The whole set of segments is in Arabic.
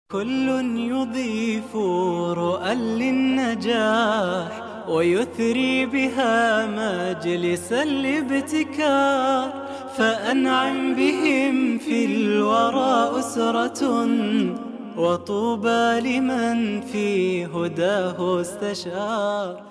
كل يضيف رؤى للنجاح ويثري بها مجلس الابتكار، فأنعم بهم في الورى أسرة، وطوبى لمن في هداه استشار،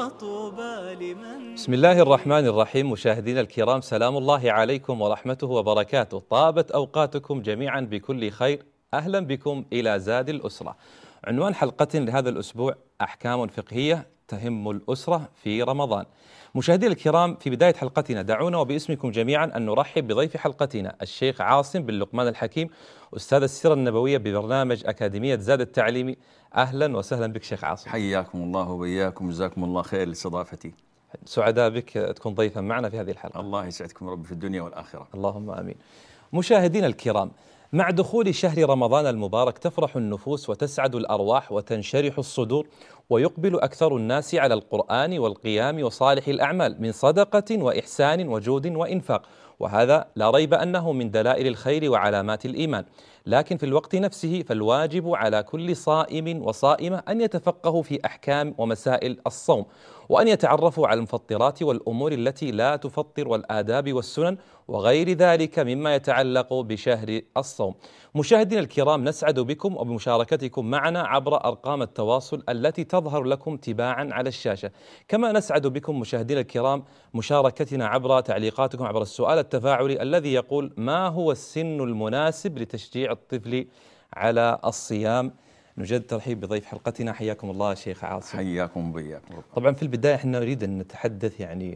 وطوبى لمن. بسم الله الرحمن الرحيم. مشاهدينا الكرام، سلام الله عليكم ورحمته وبركاته. طابت أوقاتكم جميعا بكل خير. أهلا بكم إلى زاد الأسرة. عنوان حلقة لهذا الأسبوع: أحكام فقهية تهم الأسرة في رمضان. مشاهدينا الكرام، في بداية حلقتنا دعونا وباسمكم جميعا أن نرحب بضيف حلقتنا الشيخ عاصم بن لقمان الحكيم، أستاذ السيرة النبوية ببرنامج أكاديمية زاد التعليمي. أهلا وسهلا بك شيخ عاصم. حياكم الله وبياكم، جزاكم الله خير لاستضافتي. سعداء بك تكون ضيفا معنا في هذه الحلقة. الله يسعدكم رب في الدنيا والآخرة. اللهم آمين. مشاهدينا الكرام، مع دخول شهر رمضان المبارك تفرح النفوس وتسعد الأرواح وتنشرح الصدور، ويقبل أكثر الناس على القرآن والقيام وصالح الأعمال من صدقة وإحسان وجود وإنفاق، وهذا لا ريب أنه من دلائل الخير وعلامات الإيمان. لكن في الوقت نفسه فالواجب على كل صائم وصائمة أن يتفقهوا في أحكام ومسائل الصوم، وأن يتعرفوا على المفطرات والأمور التي لا تفطر والآداب والسنن وغير ذلك مما يتعلق بشهر الصوم. مشاهدينا الكرام، نسعد بكم وبمشاركتكم معنا عبر أرقام التواصل التي تظهر لكم تباعا على الشاشة. كما نسعد بكم مشاهدينا الكرام مشاركتنا عبر تعليقاتكم عبر السؤال التفاعلي الذي يقول: ما هو السن المناسب لتشجيع الطفل على الصيام؟ نجد ترحيب بضيف حلقتنا، حياكم الله شيخ عاصم. حياكم وبياكم. طبعا في البداية احنا نريد أن نتحدث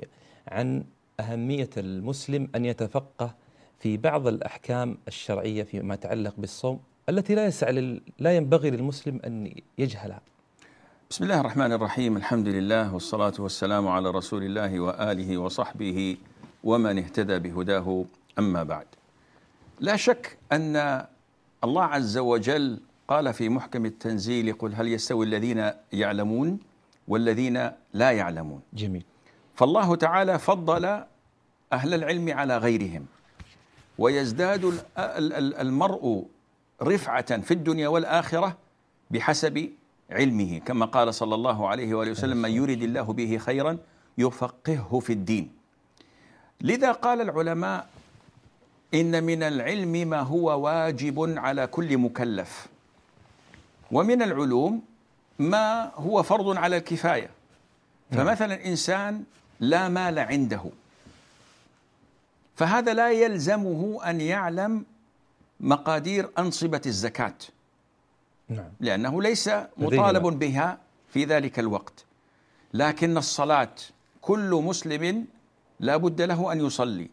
عن أهمية المسلم أن يتفقه في بعض الأحكام الشرعية فيما يتعلق بالصوم التي لا ينبغي للمسلم أن يجهلها. بسم الله الرحمن الرحيم، الحمد لله والصلاة والسلام على رسول الله وآله وصحبه ومن اهتدى بهداه، أما بعد. لا شك أن الله عز وجل قال في محكم التنزيل: قل هل يستوي الذين يعلمون والذين لا يعلمون. جميل. فالله تعالى فضل أهل العلم على غيرهم، ويزداد المرء رفعة في الدنيا والآخرة بحسب علمه، كما قال صلى الله عليه وآله وسلم: من يرد الله به خيرا يفقهه في الدين. لذا قال العلماء: إن من العلم ما هو واجب على كل مكلف، ومن العلوم ما هو فرض على الكفاية. فمثلا إنسان لا مال عنده، فهذا لا يلزمه أن يعلم مقادير أنصبة الزكاة، لأنه ليس مطالب بها في ذلك الوقت. لكن الصلاة كل مسلم لا بد له أن يصلي.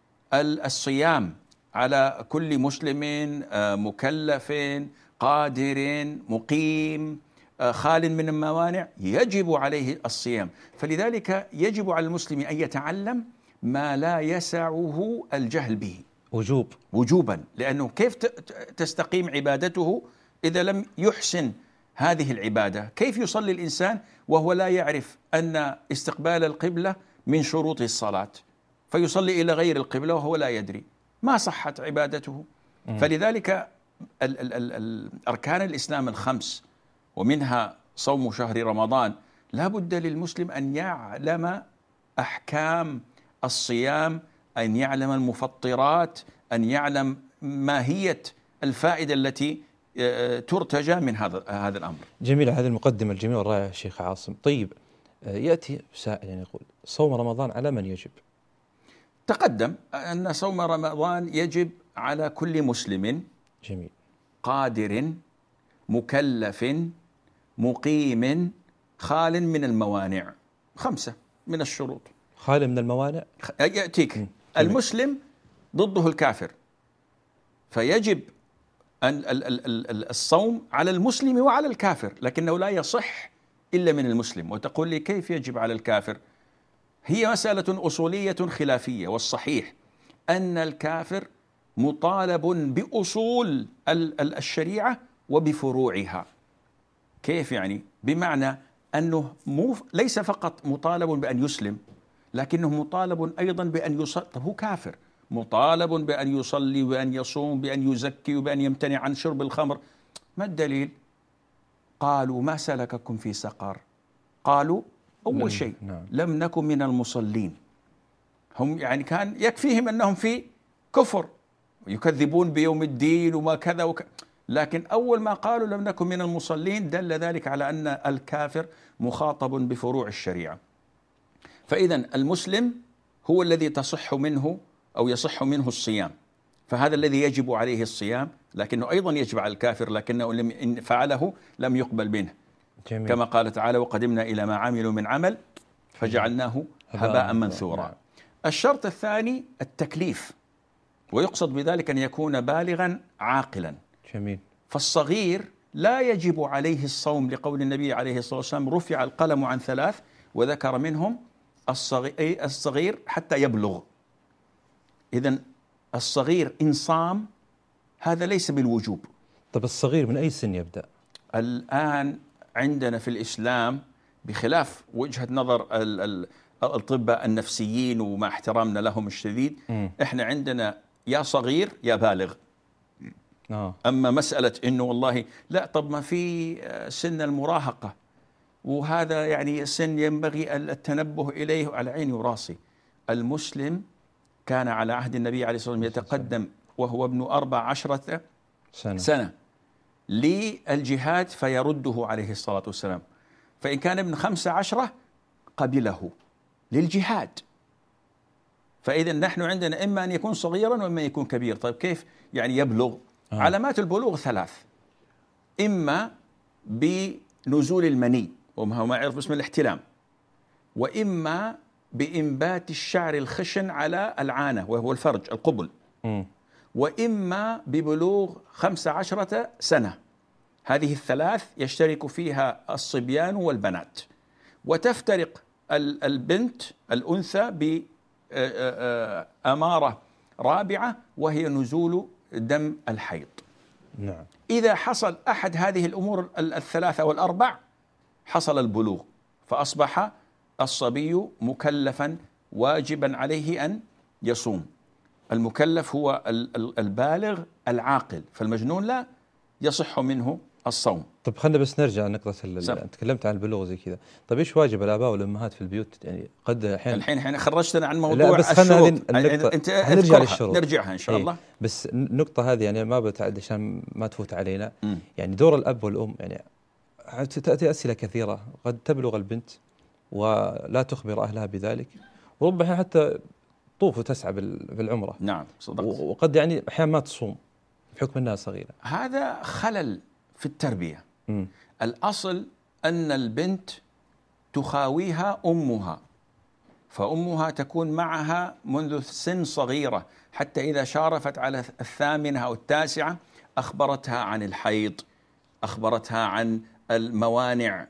الصيام على كل مسلم مكلف قادر مقيم خال من الموانع يجب عليه الصيام. فلذلك يجب على المسلم أن يتعلم ما لا يسعه الجهل به وجوبا، لأنه كيف تستقيم عبادته إذا لم يحسن هذه العبادة؟ كيف يصلي الإنسان وهو لا يعرف أن استقبال القبلة من شروط الصلاة، فيصلي إلى غير القبلة وهو لا يدري؟ ما صحت عبادته. فلذلك أركان الإسلام الخمس ومنها صوم شهر رمضان لا بد للمسلم أن يعلم أحكام الصيام، أن يعلم المفطرات، أن يعلم ماهية الفائدة التي ترتجى من هذا الأمر. جميلة هذه المقدمة الجميلة والرائعة شيخ عاصم. طيب، يأتي سائل يقول: صوم رمضان على من يجب؟ تقدم أن صوم رمضان يجب على كل مسلم. جميل. قادر مكلف مقيم خال من الموانع. 5 من الشروط. خال من الموانع يأتيك المسلم ضده الكافر، فيجب أن الصوم على المسلم وعلى الكافر، لكنه لا يصح إلا من المسلم. وتقول لي كيف يجب على الكافر؟ هي مسألة أصولية خلافية، والصحيح أن الكافر مطالب بأصول الشريعة وبفروعها. كيف يعني؟ بمعنى أنه ليس فقط مطالب بأن يسلم، لكنه مطالب أيضا بأن يصلي. طب هو كافر، مطالب بأن يصلي وبأن يصوم، بأن يزكي وبأن يمتنع عن شرب الخمر. ما الدليل؟ قالوا ما سلككم في سقر؟ قالوا أول شيء لم نكن من المصلين. هم يعني كان يكفيهم أنهم في كفر يكذبون بيوم الدين وما كذا لكن أول ما قالوا لم نكن من المصلين دل ذلك على أن الكافر مخاطب بفروع الشريعة. فإذا المسلم هو الذي تصح منه أو يصح منه الصيام، فهذا الذي يجب عليه الصيام، لكنه أيضا يجب على الكافر، لكنه إن فعله لم يقبل منه. جميل. كما قال تعالى وقدمنا إلى ما عملوا من عمل فجعلناه هباء منثورا. الشرط الثاني التكليف، ويقصد بذلك أن يكون بالغا عاقلا. جميل. فالصغير لا يجب عليه الصوم لقول النبي عليه الصلاة والسلام رفع القلم عن 3 وذكر منهم الصغير حتى يبلغ. إذن الصغير إن صام هذا ليس بالوجوب. طب الصغير من أي سن يبدأ؟ الآن عندنا في الإسلام بخلاف وجهة نظر الأطباء النفسيين ومع احترامنا لهم الشديد، إحنا عندنا يا صغير يا بالغ. أما مسألة إنه والله لا، طب ما في سن المراهقة وهذا يعني سن ينبغي التنبه إليه، على عيني وراسي. المسلم كان على عهد النبي عليه الصلاة والسلام يتقدم وهو ابن 14 سنة للجهاد فيرده عليه الصلاة والسلام، فإن كان ابن 15 قبله للجهاد. فإذا نحن عندنا إما أن يكون صغيرا وإما يكون كبير. طيب كيف يعني يبلغ؟ علامات البلوغ 3، إما بنزول المني وما ما يعرف باسم الاحتلام، وإما بإنبات الشعر الخشن على العانة وهو الفرج القبل، وإما ببلوغ 15 سنة. هذه ال3 يشترك فيها الصبيان والبنات، وتفترق البنت الأنثى بأمارة رابعة وهي نزول دم الحيض. نعم. إذا حصل أحد هذه الأمور 3 أو 4 حصل البلوغ، فأصبح الصبي مكلفا واجبا عليه أن يصوم. المكلف هو البالغ العاقل، فالمجنون لا يصح منه الصوم. طب خلنا بس نرجع لنقطة تكلمت عن البلوغ زي كذا. طب إيش واجب الآباء والأمهات في البيوت؟ يعني قد الحين خرجتنا عن موضوع بس الشروط. أنت نرجع للشروط، نرجعها إن شاء الله. بس النقطة هذه يعني ما بتعد عشان ما تفوت علينا. يعني دور الأب والأم، يعني تأتي أسئلة كثيرة. قد تبلغ البنت ولا تخبر أهلها بذلك، وربما حتى طوف وتسعى بالعمرة. نعم صدقت. وقد يعني أحيانا ما تصوم بحكم أنها صغيرة. هذا خلل في التربية. الأصل أن البنت تخاويها أمها، فأمها تكون معها منذ سن صغيرة، حتى إذا شارفت على 8 أو 9 أخبرتها عن الحيض، أخبرتها عن الموانع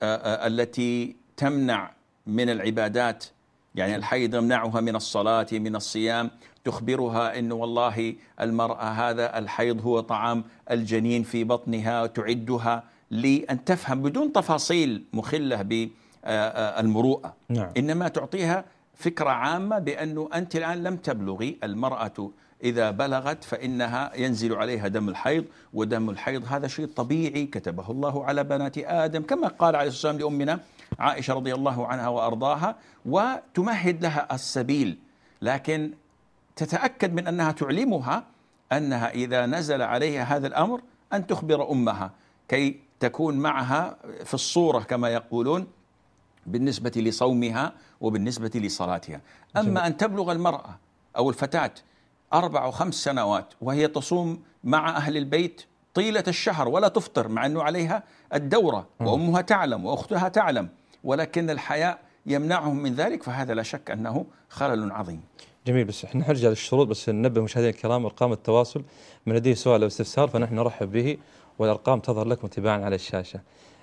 التي تمنع من العبادات. يعني الحيض يمنعها من الصلاة من الصيام، تخبرها أنه والله المرأة هذا الحيض هو طعام الجنين في بطنها، وتعدها لأن تفهم بدون تفاصيل مخلة بالمروءة. نعم. إنما تعطيها فكرة عامة بأنه أنت الآن لم تبلغي. المرأة إذا بلغت فإنها ينزل عليها دم الحيض، ودم الحيض هذا شيء طبيعي كتبه الله على بنات آدم، كما قال عليه الصلاة والسلام لأمنا عائشة رضي الله عنها وأرضاها، وتمهد لها السبيل، لكن تتأكد من أنها تعلمها أنها إذا نزل عليها هذا الأمر أن تخبر أمها كي تكون معها في الصورة كما يقولون بالنسبة لصومها وبالنسبة لصلاتها. أما أن تبلغ المرأة أو الفتاة 4 و5 سنوات وهي تصوم مع أهل البيت طيلة الشهر ولا تفطر، مع أنه عليها الدورة وأمها تعلم وأختها تعلم، ولكن الحياء يمنعهم من ذلك، فهذا لا شك أنه خلل عظيم. جميل. بس احنا نرجع للشروط، بس ننبه مشاهدينا الكرام أرقام التواصل، من لديه سؤال أو استفسار فنحن نرحب به، والأرقام تظهر لكم تباعا على الشاشة.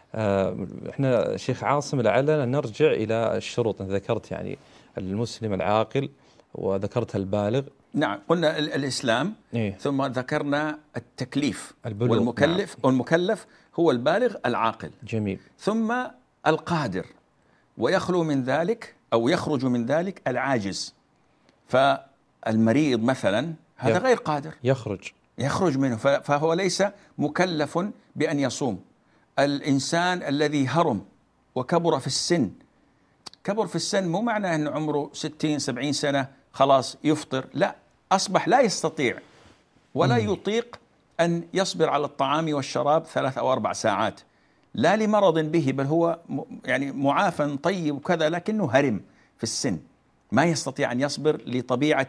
احنا شيخ عاصم لعلنا نرجع إلى الشروط. ذكرت يعني المسلم العاقل وذكرت البالغ. نعم، قلنا الإسلام. ثم ذكرنا التكليف والمكلف. نعم. والمكلف هو البالغ العاقل. جميل. ثم القادر، ويخلو من ذلك أو يخرج من ذلك العاجز. فالمريض مثلا هذا غير قادر، يخرج منه، فهو ليس مكلف بأن يصوم. الإنسان الذي هرم وكبر في السن، كبر في السن مو معناه أنه عمره 60-70 سنة خلاص يفطر، لا، أصبح لا يستطيع ولا يطيق أن يصبر على الطعام والشراب 3 أو 4 ساعات، لا لمرض به، بل هو يعني معافى طيب وكذا، لكنه هرم في السن، ما يستطيع أن يصبر لطبيعة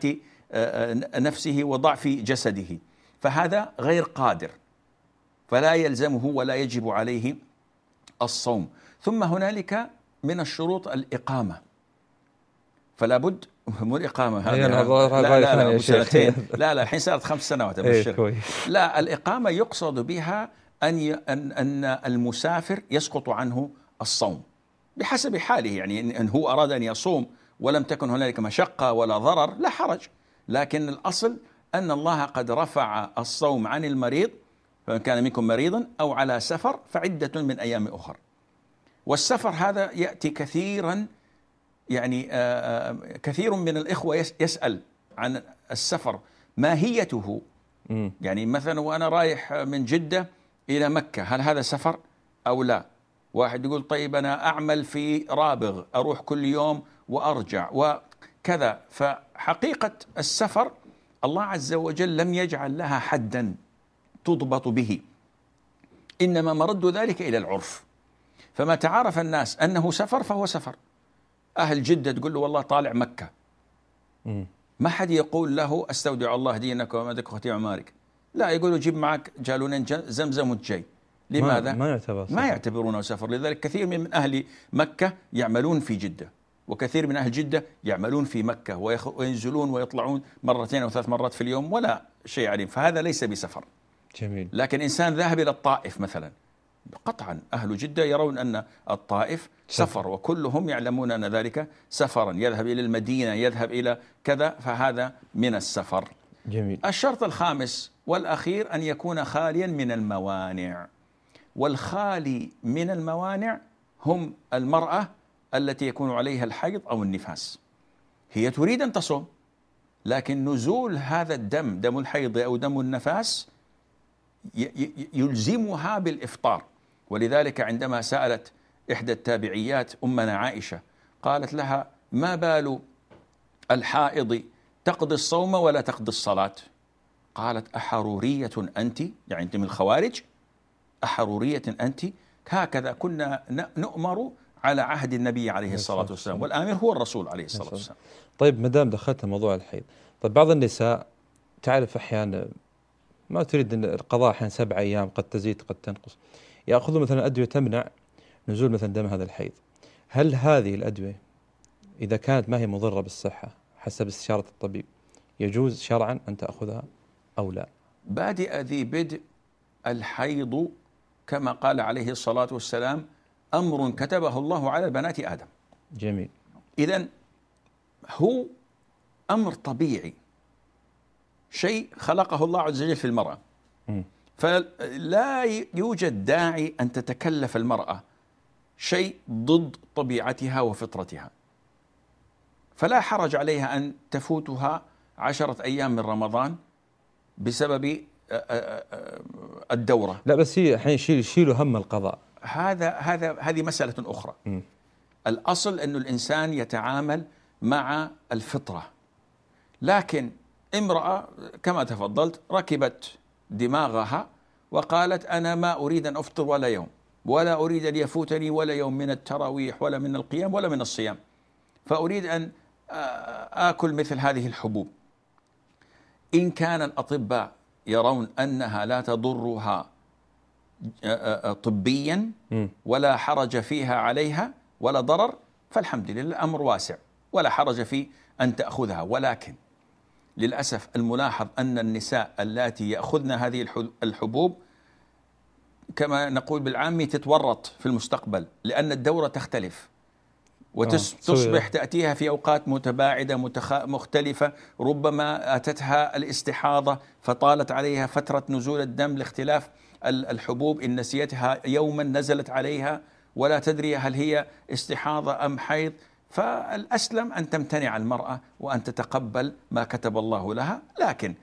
نفسه وضعف جسده، فهذا غير قادر، فلا يلزمه ولا يجب عليه الصوم. ثم هنالك من الشروط الإقامة، فلا بد، مو الإقامة هذه لا سنتين، لا الحين صارت 5 سنوات أبشر. لا، الإقامة يقصد بها أن المسافر يسقط عنه الصوم بحسب حاله، يعني إن هو أراد أن يصوم ولم تكن هنالك مشقة ولا ضرر لا حرج، لكن الأصل أن الله قد رفع الصوم عن المريض، فمن كان منكم مريضا أو على سفر فعدة من أيام أخر. والسفر هذا يأتي كثيرا، يعني كثير من الإخوة يسأل عن السفر ماهيته، يعني مثلا وأنا رايح من جدة إلى مكة هل هذا سفر أو لا؟ واحد يقول طيب أنا أعمل في رابغ، أروح كل يوم وأرجع وكذا. فحقيقة السفر الله عز وجل لم يجعل لها حدا تضبط به، إنما مرد ذلك إلى العرف، فما تعارف الناس أنه سفر فهو سفر. أهل جدة تقول له والله طالع مكة، ما حد يقول له استودع الله دينك ومالك وختيم أعمارك، لا، يقولوا جيب معك جالونين زمزم وتجي. لماذا؟ ما يعتبرونه سفر. لذلك كثير من أهل مكة يعملون في جدة، وكثير من أهل جدة يعملون في مكة وينزلون ويطلعون 2 أو 3 مرات في اليوم ولا شيء عليهم، فهذا ليس بسفر. جميل. لكن إنسان ذاهب إلى الطائف مثلا، قطعا أهل جدة يرون أن الطائف سفر، وكلهم يعلمون أن ذلك سفرا، يذهب إلى المدينة، يذهب إلى كذا، فهذا من السفر. جميل. الشرط الخامس والأخير أن يكون خاليا من الموانع، والخالي من الموانع هم المرأة التي يكون عليها الحيض أو النفاس، هي تريد أن تصوم، لكن نزول هذا الدم، دم الحيض أو دم النفاس، يلزمها بالإفطار. ولذلك عندما سألت إحدى التابعيات أمنا عائشة قالت لها ما بال الحائض تقضي الصوم ولا تقضي الصلاة؟ قالت أحرورية أنت؟ يعني أنت من الخوارج؟ أحرورية أنت؟ هكذا كنا نؤمر على عهد النبي عليه الصلاة والسلام، والآمر هو الرسول عليه الصلاة والسلام. طيب مدام دخلت موضوع الحيض، طيب بعض النساء تعرف أحيانا ما تريد القضاء، أحيانا 7 أيام، قد تزيد قد تنقص، يأخذوا مثلا أدوية تمنع نزول مثلا دم هذا الحيض. هل هذه الأدوية إذا كانت ما هي مضرة بالصحة حسب استشارة الطبيب يجوز شرعا أن تأخذها أو لا؟ بادئ ذي بدء الحيض كما قال عليه الصلاة والسلام أمر كتبه الله على بنات آدم. جميل. إذن هو أمر طبيعي، شيء خلقه الله عز وجل في المرأة، فلا يوجد داعي أن تتكلف المرأة شيء ضد طبيعتها وفطرتها، فلا حرج عليها أن تفوتها 10 أيام من رمضان بسبب الدورة. لا بس هي الحين يشيلوا هم القضاء، هذه مسألة أخرى. الأصل أن الإنسان يتعامل مع الفطرة، لكن امرأة كما تفضلت ركبت دماغها وقالت أنا ما أريد أن أفطر ولا يوم، ولا أريد أن يفوتني ولا يوم من التراويح ولا من القيام ولا من الصيام، فأريد أن آكل مثل هذه الحبوب. إن كان الأطباء يرون أنها لا تضرها طبيا ولا حرج فيها عليها ولا ضرر، فالحمد لله الأمر واسع ولا حرج في أن تأخذها. ولكن للأسف الملاحظ أن النساء اللاتي يأخذن هذه الحبوب كما نقول بالعامي تتورط في المستقبل، لأن الدورة تختلف وتصبح تأتيها في أوقات متباعدة مختلفة، ربما أتتها الاستحاضة فطالت عليها فترة نزول الدم لاختلاف الحبوب، إن نسيتها يوما نزلت عليها ولا تدري هل هي استحاضة أم حيض. فالأسلم أن تمتنع المرأة وأن تتقبل ما كتب الله لها، لكن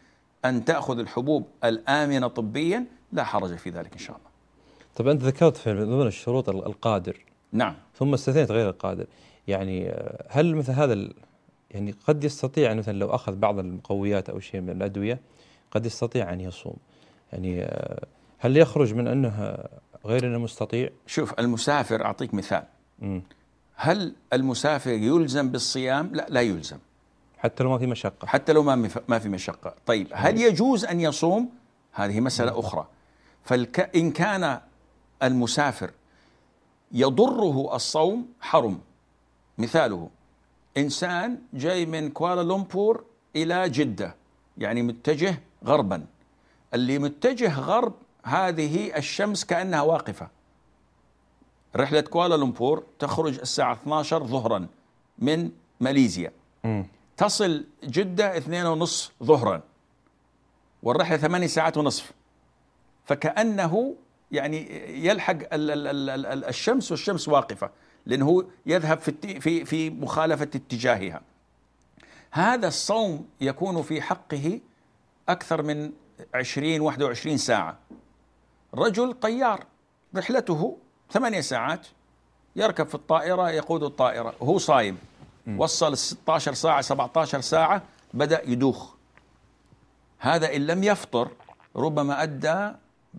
أن تأخذ الحبوب الآمنة طبيا لا حرج في ذلك إن شاء الله. طب أنت ذكرت في ضمن الشروط القادر، نعم، ثم استثنيت غير القادر، يعني هل مثل هذا يعني قد يستطيع مثلا لو أخذ بعض المقويات أو شيء من الأدوية قد يستطيع أن يصوم، يعني هل يخرج من أنه غير أنه مستطيع؟ شوف المسافر، أعطيك مثال. هل المسافر يلزم بالصيام؟ لا، لا يلزم، حتى لو ما في مشقة. حتى لو ما في مشقة. طيب هل يجوز أن يصوم؟ هذه مسألة أخرى. فإن كان المسافر يضره الصوم حرم. مثاله إنسان جاي من كوالالمبور إلى جدة، يعني متجه غربا. اللي متجه غرب هذه الشمس كأنها واقفة. رحلة كوالالمبور تخرج الساعة 12 ظهرا من ماليزيا، تصل جدة 2:30 ظهرا، والرحلة 8 ساعات ونصف. فكأنه يعني يلحق الشمس والشمس واقفة، لأنه يذهب في مخالفة اتجاهها. هذا الصوم يكون في حقه أكثر من 20-21 ساعة. رجل طيار رحلته 8 ساعات، يركب في الطائرة، يقود الطائرة وهو صايم، وصل 16 ساعة 17 ساعة بدأ يدوخ. هذا إن لم يفطر ربما أدى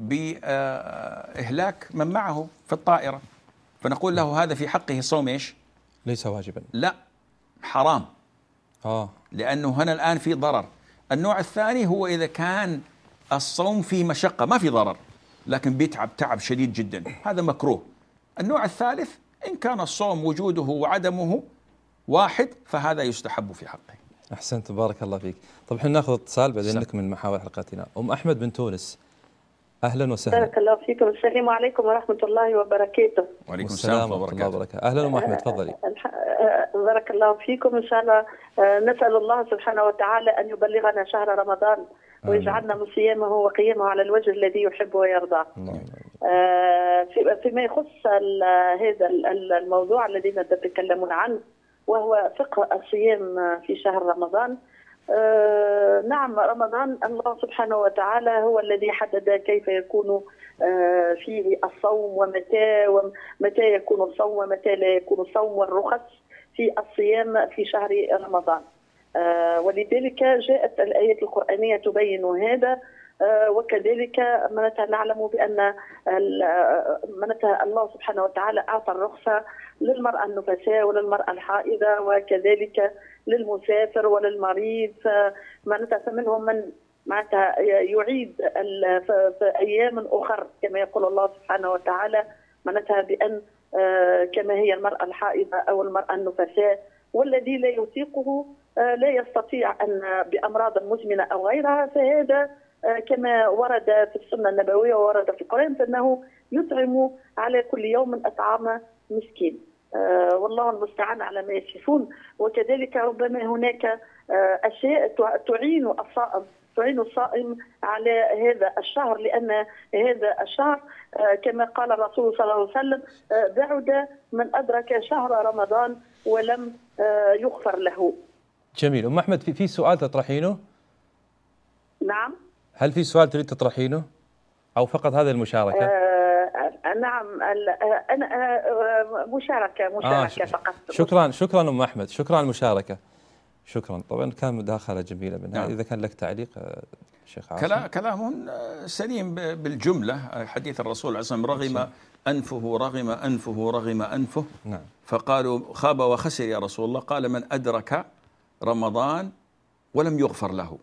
بإهلاك من معه في الطائرة. فنقول له هذا في حقه صوم إيش؟ ليس واجبا، لا، حرام. لأنه هنا الآن في ضرر. النوع الثاني هو إذا كان الصوم فيه مشقة، ما في ضرر لكن بيتعب تعب شديد جدا، هذا مكروه. النوع الثالث إن كان الصوم وجوده وعدمه واحد فهذا يستحب في حقه. أحسنت، بارك الله فيك. طب احنا ناخذ اتصال بعدين نكمل محاور حلقتنا. أم أحمد من تونس، أهلا وسهلا. بارك الله فيكم. السلام عليكم ورحمة الله وبركاته. وعليكم السلام ورحمة الله وبركاته. أهلا أم أحمد، تفضلي. بارك الله فيكم. إن شاء الله نسأل الله سبحانه وتعالى أن يبلغنا شهر رمضان ويجعلنا من صيامه وقيامه على الوجه الذي يحب ويرضى. فيما يخص هذا الموضوع الذي نتكلمون عنه وهو فقه الصيام في شهر رمضان. نعم، رمضان الله سبحانه وتعالى هو الذي حدد كيف يكون فيه الصوم ومتى يكون الصوم ومتى لا يكون الصوم، والرخص في الصيام في شهر رمضان. ولذلك جاءت الآيات القرآنية تبين هذا. وكذلك نعلم بأن الله سبحانه وتعالى أعطى الرخصة للمرأة النفساء وللمرأة الحائضة وكذلك للمسافر وللمريض. فمنهم من يعيد في أيام أخر كما يقول الله سبحانه وتعالى، بأن كما هي المرأة الحائضة أو المرأة النفساء، والذي لا يطيقه لا يستطيع أن بأمراض مزمنة أو غيرها، فهذا كما ورد في السنة النبوية وورد في القرآن فإنه يطعم على كل يوم أطعام مسكين. والله المستعان على ما يصفون. وكذلك ربما هناك أشياء تعين الصائم على هذا الشهر، لأن هذا الشهر كما قال الرسول صلى الله عليه وسلم بعد من أدرك شهر رمضان ولم يغفر له. جميل. أم أحمد، في سؤال تطرحينه؟ نعم. هل في سؤال تريد تطرحينه أو فقط هذه المشاركة؟ نعم، أنا مشاركة فقط. شكرا أم أحمد، شكرا على المشاركة. شكرا. طبعا كان مداخلة جميلة منها. إذا كان لك تعليق شيخ عاصم. كلام سليم بالجملة. حديث الرسول عليه الصلاة والسلام رغم أنفه. نعم. فقالوا خاب وخسر يا رسول الله. قال من أدرك رمضان ولم يغفر له.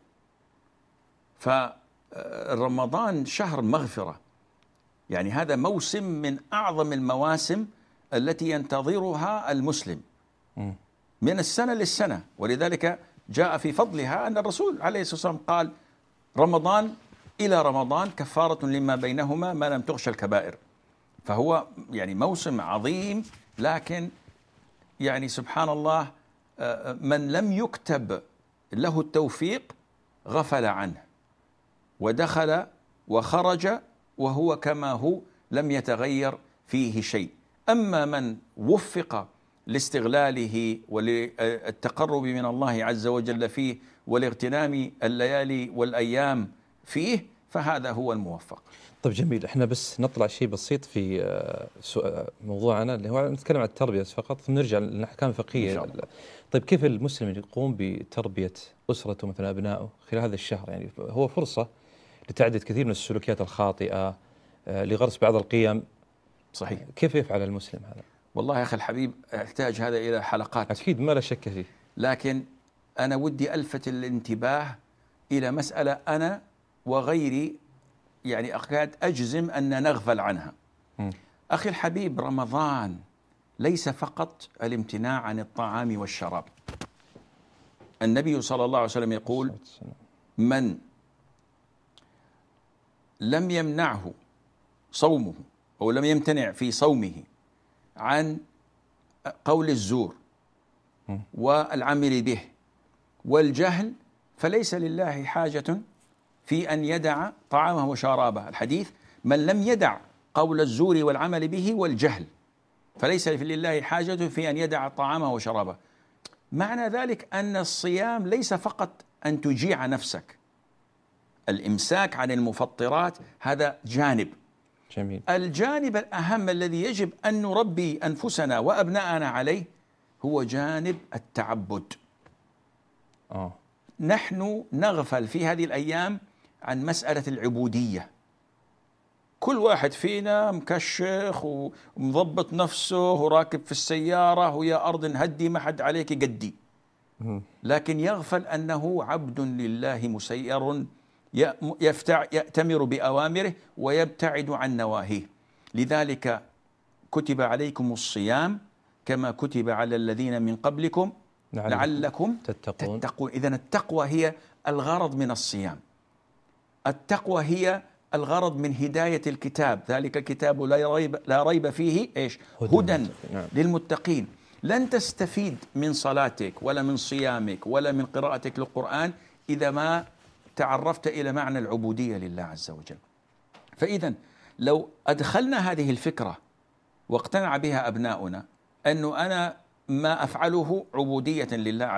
فرمضان شهر مغفرة، يعني هذا موسم من أعظم المواسم التي ينتظرها المسلم من السنة للسنة. ولذلك جاء في فضلها أن الرسول عليه الصلاة والسلام قال رمضان إلى رمضان كفارة لما بينهما ما لم تغش الكبائر. فهو يعني موسم عظيم، لكن يعني سبحان الله من لم يكتب له التوفيق غفل عنه ودخل وخرج وهو كما هو لم يتغير فيه شيء. أما من وفق لاستغلاله وللتقرب من الله عز وجل فيه ولاغتنام الليالي والأيام فيه، فهذا هو الموفق. طيب جميل، احنا بس نطلع شيء بسيط في موضوعنا اللي هو نتكلم عن التربية فقط، ثم نرجع للأحكام الفقهية. طيب كيف المسلم يقوم بتربية أسرته مثلا أبنائه خلال هذا الشهر؟ يعني هو فرصة لتعديل كثير من السلوكيات الخاطئة، لغرس بعض القيم. صحيح. كيف يفعل المسلم هذا؟ والله يا أخي الحبيب يحتاج هذا إلى حلقات. أكيد ما لا شك فيه. لكن أنا ودي ألفت الانتباه إلى مسألة أنا وغيري يعني أكاد أجزم أن نغفل عنها. أخي الحبيب، رمضان ليس فقط الامتناع عن الطعام والشراب. النبي صلى الله عليه وسلم يقول: من لم يمنعه صومه أو لم يمتنع في صومه عن قول الزور والعمل به والجهل فليس لله حاجة في أن يدع طعامه وشرابه. الحديث: من لم يدع قول الزور والعمل به والجهل فليس لله حاجة في أن يدع طعامه وشرابه. معنى ذلك أن الصيام ليس فقط أن تجيع نفسك، الإمساك عن المفطرات هذا جانب. جميل. الجانب الأهم الذي يجب أن نربي أنفسنا وأبناءنا عليه هو جانب التعبد. نحن نغفل في هذه الأيام عن مسألة العبودية. كل واحد فينا مكشخ ومضبط نفسه وراكب في السيارة ويا أرض هدي ما حد عليك قدي، لكن يغفل أنه عبد لله مسير يأتمر بأوامره ويبتعد عن نواهيه. لذلك كتب عليكم الصيام كما كتب على الذين من قبلكم لعلكم تتقون. إذن التقوى هي الغرض من الصيام، التقوى هي الغرض من هداية الكتاب، ذلك الكتاب لا ريب فيه إيش؟ هدى للمتقين. لن تستفيد من صلاتك ولا من صيامك ولا من قراءتك للقرآن إذا ما تعرفت إلى معنى العبودية لله عز وجل. فإذا لو أدخلنا هذه الفكرة واقتنع بها أبناؤنا أنه أنا ما أفعله عبودية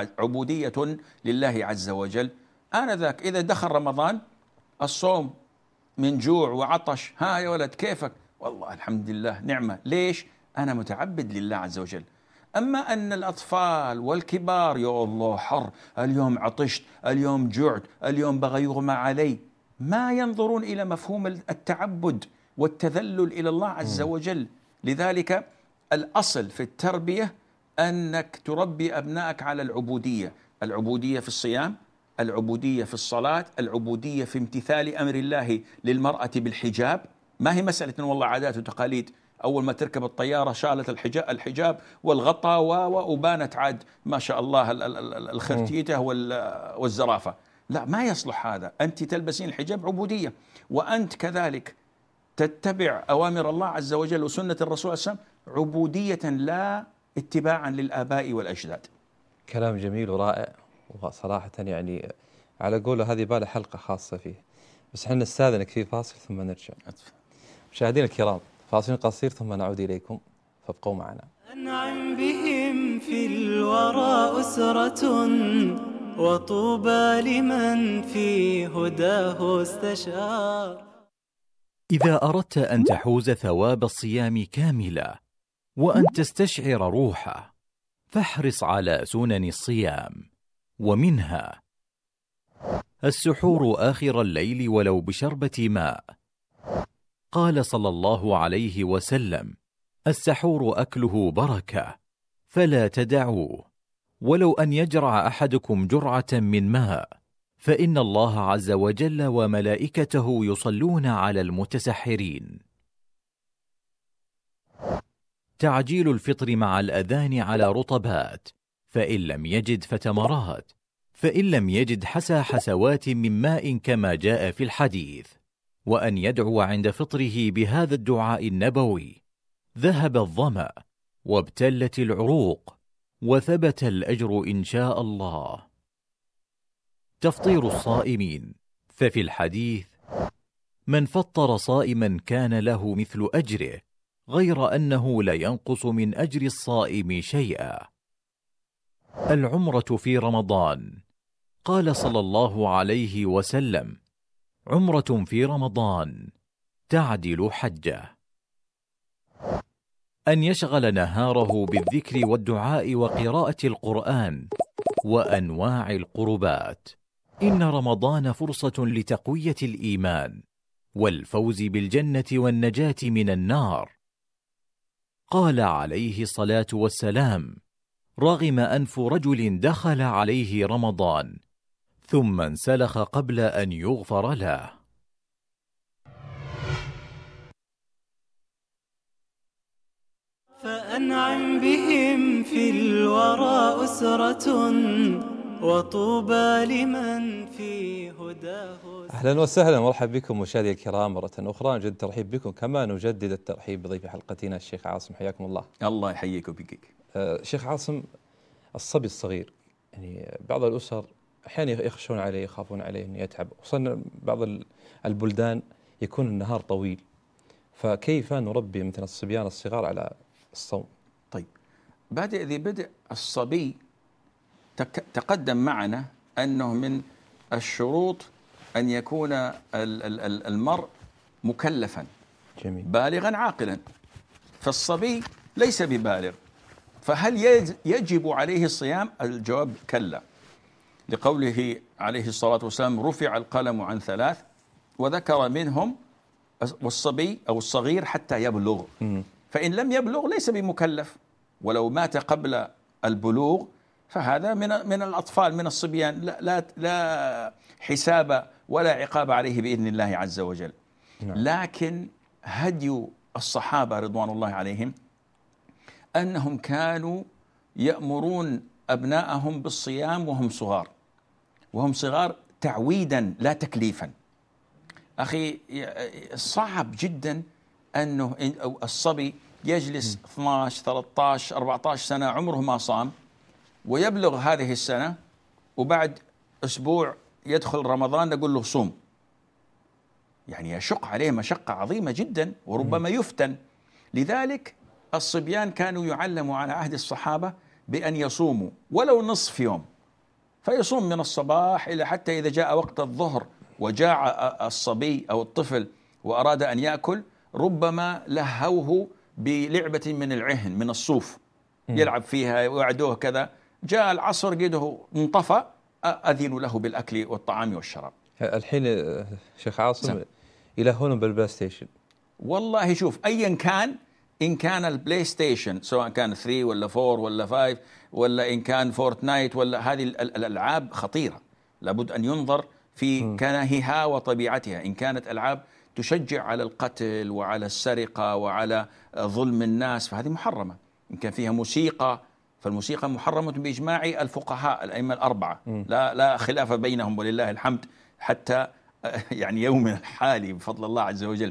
لله عز وجل، آنذاك إذا دخل رمضان الصوم من جوع وعطش، ها يا ولد كيفك؟ والله الحمد لله نعمة. ليش؟ أنا متعبد لله عز وجل. أما أن الأطفال والكبار يا الله حر، اليوم عطشت، اليوم جعت، اليوم بغى يغمى علي، ما ينظرون إلى مفهوم التعبد والتذلل إلى الله عز وجل. لذلك الأصل في التربية أنك تربي أبنائك على العبودية، العبودية في الصيام، العبودية في الصلاة، العبودية في امتثال أمر الله للمرأة بالحجاب. ما هي مسألة والله عادات وتقاليد، أول ما تركب الطيارة شالت الحجاب والغطاء وبانت عاد ما شاء الله الخرتيتة والزرافة. لا، ما يصلح هذا. أنت تلبسين الحجاب عبودية، وأنت كذلك تتبع أوامر الله عز وجل وسنة الرسول صلى الله عليه وسلم عبودية لا اتباعا للآباء والأجداد. كلام جميل ورائع، وصراحة يعني على قوله هذه بالة حلقة خاصة فيه، بس احنا نستاذنك في فاصل ثم نرجع. مشاهدينا الكرام، فاصل قصير ثم نعود إليكم، فابقوا معنا. أنعم بهم في الورى أسرة، وطوبى لمن في هداه استشار. إذا أردت أن تحوز ثواب الصيام كاملا وأن تستشعر روحه، فاحرص على سنن الصيام، ومنها السحور آخر الليل ولو بشربة ماء. قال صلى الله عليه وسلم: السحور أكله بركة فلا تدعوه، ولو أن يجرع أحدكم جرعة من ماء، فإن الله عز وجل وملائكته يصلون على المتسحرين. تعجيل الفطر مع الأذان على رطبات، فإن لم يجد فتمرات، فإن لم يجد حسى حسوات من ماء كما جاء في الحديث، وأن يدعو عند فطره بهذا الدعاء النبوي: ذهب الظمأ وابتلت العروق وثبت الأجر إن شاء الله. تفطير الصائمين، ففي الحديث: من فطر صائما كان له مثل أجره غير أنه لا ينقص من أجر الصائم شيئا. العمرة في رمضان. قال صلى الله عليه وسلم: عمرة في رمضان تعدل حجة. أن يشغل نهاره بالذكر والدعاء وقراءة القرآن وأنواع القربات. إن رمضان فرصة لتقوية الإيمان والفوز بالجنة والنجاة من النار. قال عليه الصلاة والسلام: رغم أنف رجل دخل عليه رمضان ثم انسلخ قبل أن يغفر له. فأنعم بهم في الورى أسرة وطوبى لمن في هداه. أهلا وسهلا ومرحبا بكم مشاهدي الكرام مرة أخرى. نجدد الترحيب بكم، كما نجدد الترحيب بضيف حلقتنا الشيخ عاصم. حياكم الله. الله يحييك وبيك. شيخ عاصم، الصبي الصغير يعني بعض الأسر أحيانا يخشون عليه، يخافون عليه أن يتعب، خصوصا بعض البلدان يكون النهار طويل، فكيف نربي مثل الصبيان الصغار على الصوم؟ طيب، بدء الصبي تقدم معنا أنه من الشروط أن يكون المرء مكلفا. جميل. بالغا عاقلا. فالصبي ليس ببالغ، فهل يجب عليه الصيام؟ الجواب كلا، لقوله عليه الصلاة والسلام: رفع القلم عن 3، وذكر منهم والصبي أو الصغير حتى يبلغ. فإن لم يبلغ ليس بمكلف، ولو مات قبل البلوغ فهذا من الأطفال، من الصبيان، لا حساب ولا عقاب عليه بإذن الله عز وجل. لكن هدي الصحابة رضوان الله عليهم أنهم كانوا يأمرون أبناءهم بالصيام وهم صغار تعويدا لا تكليفا. أخي، صعب جدا أنه الصبي يجلس 12 13 14 سنة عمره ما صام، ويبلغ هذه السنة، وبعد أسبوع يدخل رمضان نقول له صوم. يعني يشق عليه مشقة عظيمة جدا، وربما يفتن. لذلك الصبيان كانوا يعلموا على عهد الصحابة بأن يصوموا ولو نصف يوم، فيصوم من الصباح إلى حتى إذا جاء وقت الظهر وجاع الصبي أو الطفل وأراد أن يأكل، ربما لهوه بلعبة من العهن من الصوف يلعب فيها ويوعدوه كذا. جاء العصر قيده انطفى، أذن له بالأكل والطعام والشراب. الحين شيخ عاصم يلهون بالبلاي ستيشن. والله شوف، أيا كان، إن كان البلاي ستيشن سواء كان 3 ولا 4 ولا 5 ولا إن كان فورتنايت ولا هذه الألعاب خطيرة، لابد أن ينظر في كناهها وطبيعتها. إن كانت ألعاب تشجع على القتل وعلى السرقة وعلى ظلم الناس فهذه محرمة. إن كان فيها موسيقى فالموسيقى محرمة بإجماع الفقهاء الأئمة الأربعة، لا خلاف بينهم ولله الحمد حتى يعني يومنا الحالي بفضل الله عز وجل.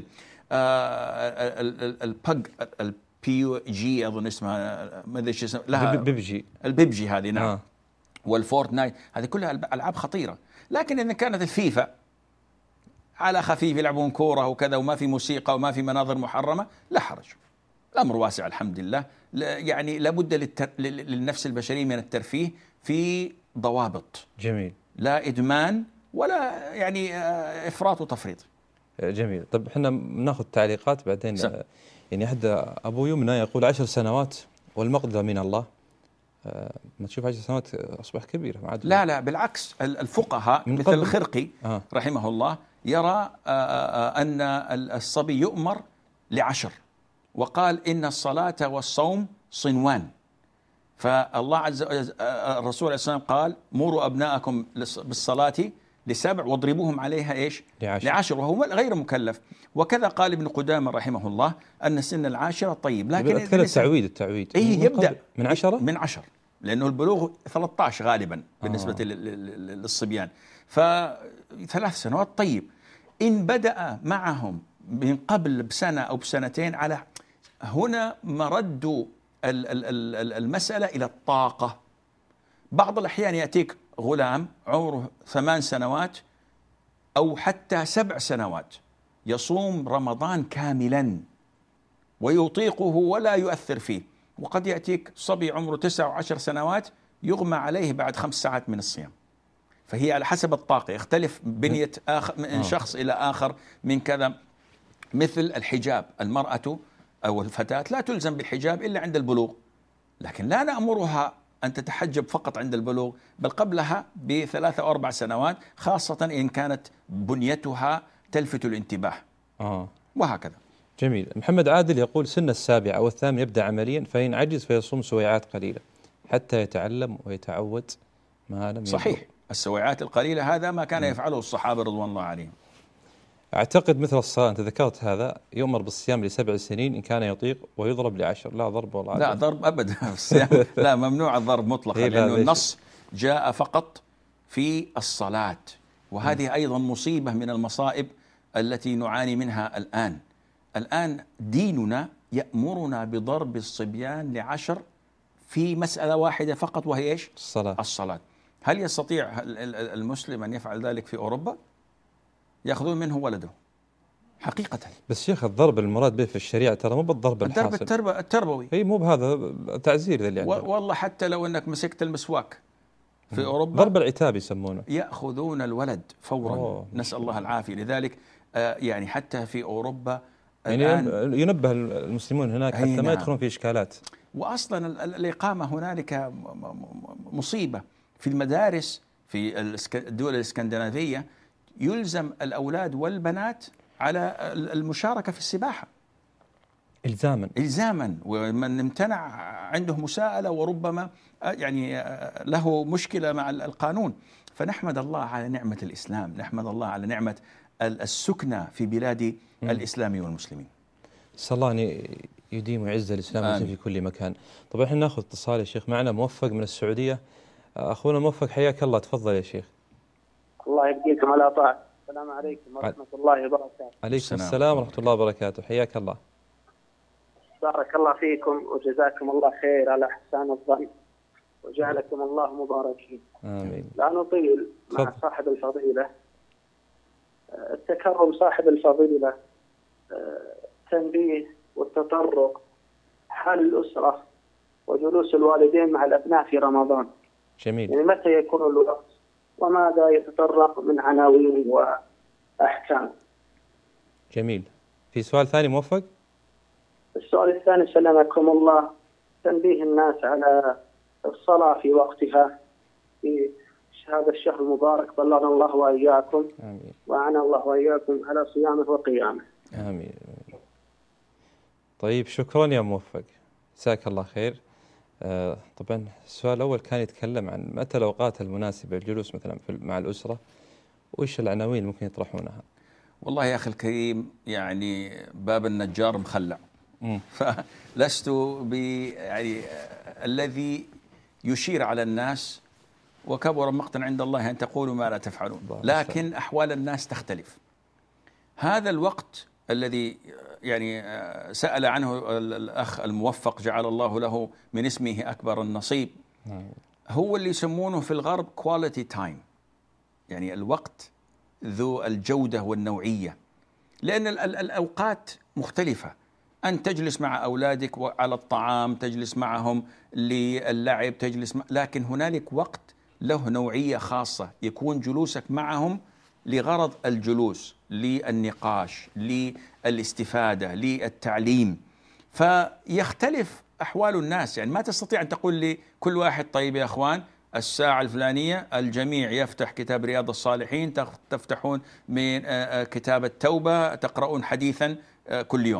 البي جي أظن اسمها، ما أدري اسمها، لها البيبجي هذه، نعم. والفورتنايت هذه كلها ألعاب خطيرة. لكن إذا كانت الفيفا على خفيف يلعبون كورة وكذا وما في موسيقى وما في مناظر محرمة، لا حرج، الأمر واسع الحمد لله. يعني لابد للنفس البشرية من الترفيه في ضوابط. جميل. لا إدمان ولا يعني إفراط وتفريط. جميل. طب احنا ناخذ تعليقات بعدين. يعني أحد أبو يمنى يقول 10 سنوات والمقدرة من الله. ما تشوف 10 سنوات أصبح كبير. لا بالعكس، الفقهاء مثل الخرقي رحمه الله يرى أن الصبي يؤمر ل10، وقال إن الصلاة والصوم صنوان. فالله عز وجل الرسول عليه السلام قال: مروا أبناءكم بالصلاة ل7 واضربوهم عليها إيش؟ ل10، وهو غير مكلف. وكذا قال ابن قدامة رحمه الله أن سن 10 طيب. لكن التعويد يبدأ من 10 لأنه البلوغ 13 غالبا بالنسبة للصبيان، ف3 سنوات طيب. إن بدأ معهم من قبل بسنة أو بسنتين، على هنا مرد المسألة إلى الطاقة. بعض الأحيان يأتيك غلام عمره 8 سنوات أو حتى 7 سنوات يصوم رمضان كاملا ويطيقه ولا يؤثر فيه، وقد يأتيك صبي عمره 9 و10 سنوات يغمى عليه بعد 5 ساعات من الصيام. فهي على حسب الطاقة، يختلف بنية من شخص إلى آخر من كذا. مثل الحجاب، المرأة أو الفتاة لا تلزم بالحجاب إلا عند البلوغ، لكن لا نأمرها أن تتحجب فقط عند البلوغ، بل قبلها ب3 أو 4 سنوات، خاصة إن كانت بنيتها تلفت الانتباه. وهكذا. جميل. محمد عادل يقول: سن 7 أو 8 يبدأ عمليا، فإن عجز فيصوم سويعات قليلة حتى يتعلم ويتعود ما لم يبلغ. صحيح، السويعات القليلة هذا ما كان يفعله الصحابة رضوان الله عليهم. أعتقد مثل الصلاة، أنت ذكرت هذا، يؤمر بالصيام ل7 سنين إن كان يطيق، ويضرب ل10. لا ضرب ولا عدل. لا ضرب أبدا. الصيام لا، ممنوع الضرب مطلقا، لأنه النص جاء فقط في الصلاة، وهذه أيضا مصيبة من المصائب التي نعاني منها الآن ديننا يأمرنا بضرب الصبيان ل10 في مسألة واحدة فقط، وهي إيش؟ الصلاة. هل يستطيع المسلم أن يفعل ذلك في أوروبا؟ يأخذون منه ولده حقيقة. بس شيخ، الضرب المراد به في الشريعة ترى مو بالضرب الحاصل، الضرب التربوي. هي مو بهذا تعزير ذا اللي عندنا. والله حتى لو أنك مسكت المسواك في أوروبا، ضرب العتاب يسمونه، يأخذون الولد فورا. نسأل الله العافية. لذلك يعني حتى في أوروبا يعني ينبه المسلمون هناك حتى ما يدخلون في إشكالات. وأصلا الإقامة هنالك مصيبة. في المدارس في الدول الإسكندنافية يلزم الأولاد والبنات على المشاركة في السباحة إلزاما، ومن امتنع عنده مساءلة، وربما يعني له مشكلة مع القانون. فنحمد الله على نعمة الإسلام، نحمد الله على نعمة السكنة في بلاد الإسلام والمسلمين. صلى الله أن يديم ويعز الإسلام في كل مكان. طبعا احنا ناخذ اتصال يا شيخ، معنا موفق من السعودية. أخونا موفق، حياك الله، تفضل يا شيخ. الله يبقيكم على طاعة. السلام عليكم ورحمة الله وبركاته. عليكم السلام ورحمة الله وبركاته، حياك الله. بارك الله فيكم وجزاكم الله خير على إحسان الظن، وجعلكم الله مباركين. آمين. لا نطيل مع صاحب الفضيلة. التكرم صاحب الفضيلة، التنبيه والتطرق، حال الأسرة وجلوس الوالدين مع الأبناء في رمضان. جميل. يعني متى يكون الوقت وماذا يتطرق من عناوين وأحكام. جميل. في سؤال ثاني موفق؟ السؤال الثاني سلمكم الله، تنبيه الناس على الصلاة في وقتها في هذا الشهر المبارك، بلغنا الله وإياكم. آمين. وأعنا الله وإياكم على صيامه وقيامه. آمين. طيب شكرا يا موفق، جزاك الله خير. طبعا السؤال الأول كان يتكلم عن متى الأوقات المناسبة للجلوس مثلا مع الأسرة، وإيش العناوين ممكن يطرحونها. والله يا أخي الكريم، يعني باب النجار مخلع. فلست يعني الذي يشير على الناس، وكبر مقتا عند الله أن تقولوا ما لا تفعلون. لكن أحوال الناس تختلف. هذا الوقت الذي يعني سأل عنه الأخ الموفق جعل الله له من اسمه أكبر النصيب، هو اللي يسمونه في الغرب quality time، يعني الوقت ذو الجودة والنوعية. لأن الأوقات مختلفة، أن تجلس مع أولادك على الطعام، تجلس معهم للعب، لكن هنالك وقت له نوعية خاصة، يكون جلوسك معهم لغرض الجلوس، للنقاش، للاستفادة، للتعليم. فيختلف أحوال الناس. يعني ما تستطيع أن تقول لي كل واحد طيب يا أخوان الساعة الفلانية الجميع يفتح كتاب رياض الصالحين، تفتحون من كتاب التوبة، تقرؤون حديثا كل يوم.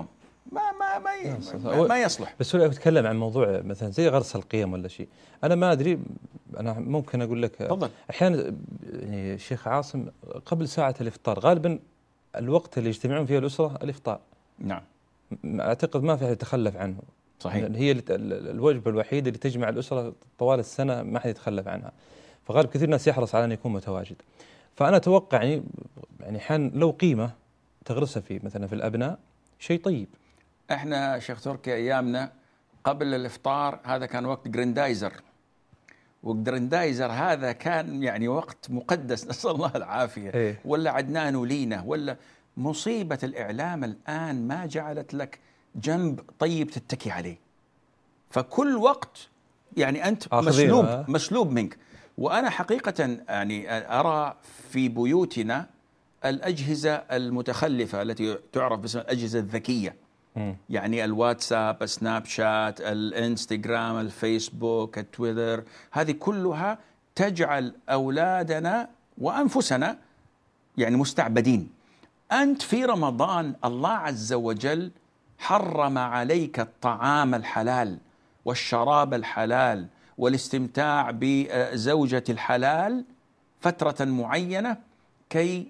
ما يصلح. بس هو يتكلم عن موضوع مثلا زي غرس القيم ولا شيء، أنا ما أدري، أنا ممكن أقول لك تفضل. أحيانا يعني شيخ عاصم قبل ساعة الإفطار غالبا الوقت اللي يجتمعون فيه الأسرة الإفطار. نعم. أعتقد ما في أحد يتخلف عنه. صحيح. هي الوجبة الوحيدة اللي تجمع الأسرة طوال السنة، ما حد يتخلف عنها. فغالب كثير ناس يحرص على أن يكون متواجد. فأنا أتوقع يعني حان لو قيمة تغرسها في مثلا في الأبناء شيء طيب. احنا شيخ تركي ايامنا قبل الافطار هذا كان وقت جريندايزر، والجريندايزر هذا كان يعني وقت مقدس، نسأل الله العافية. ولا عدنان ولينة، ولا مصيبة الإعلام الآن ما جعلت لك جنب طيب تتكي عليه، فكل وقت يعني أنت مسلوب منك. وأنا حقيقة يعني أرى في بيوتنا الأجهزة المتخلفة التي تعرف باسم الأجهزة الذكية، يعني الواتساب، السناب شات، الانستغرام، الفيسبوك، التويتر، هذه كلها تجعل أولادنا وأنفسنا يعني مستعبدين. أنت في رمضان الله عز وجل حرم عليك الطعام الحلال والشراب الحلال والاستمتاع بزوجة الحلال فترة معينة كي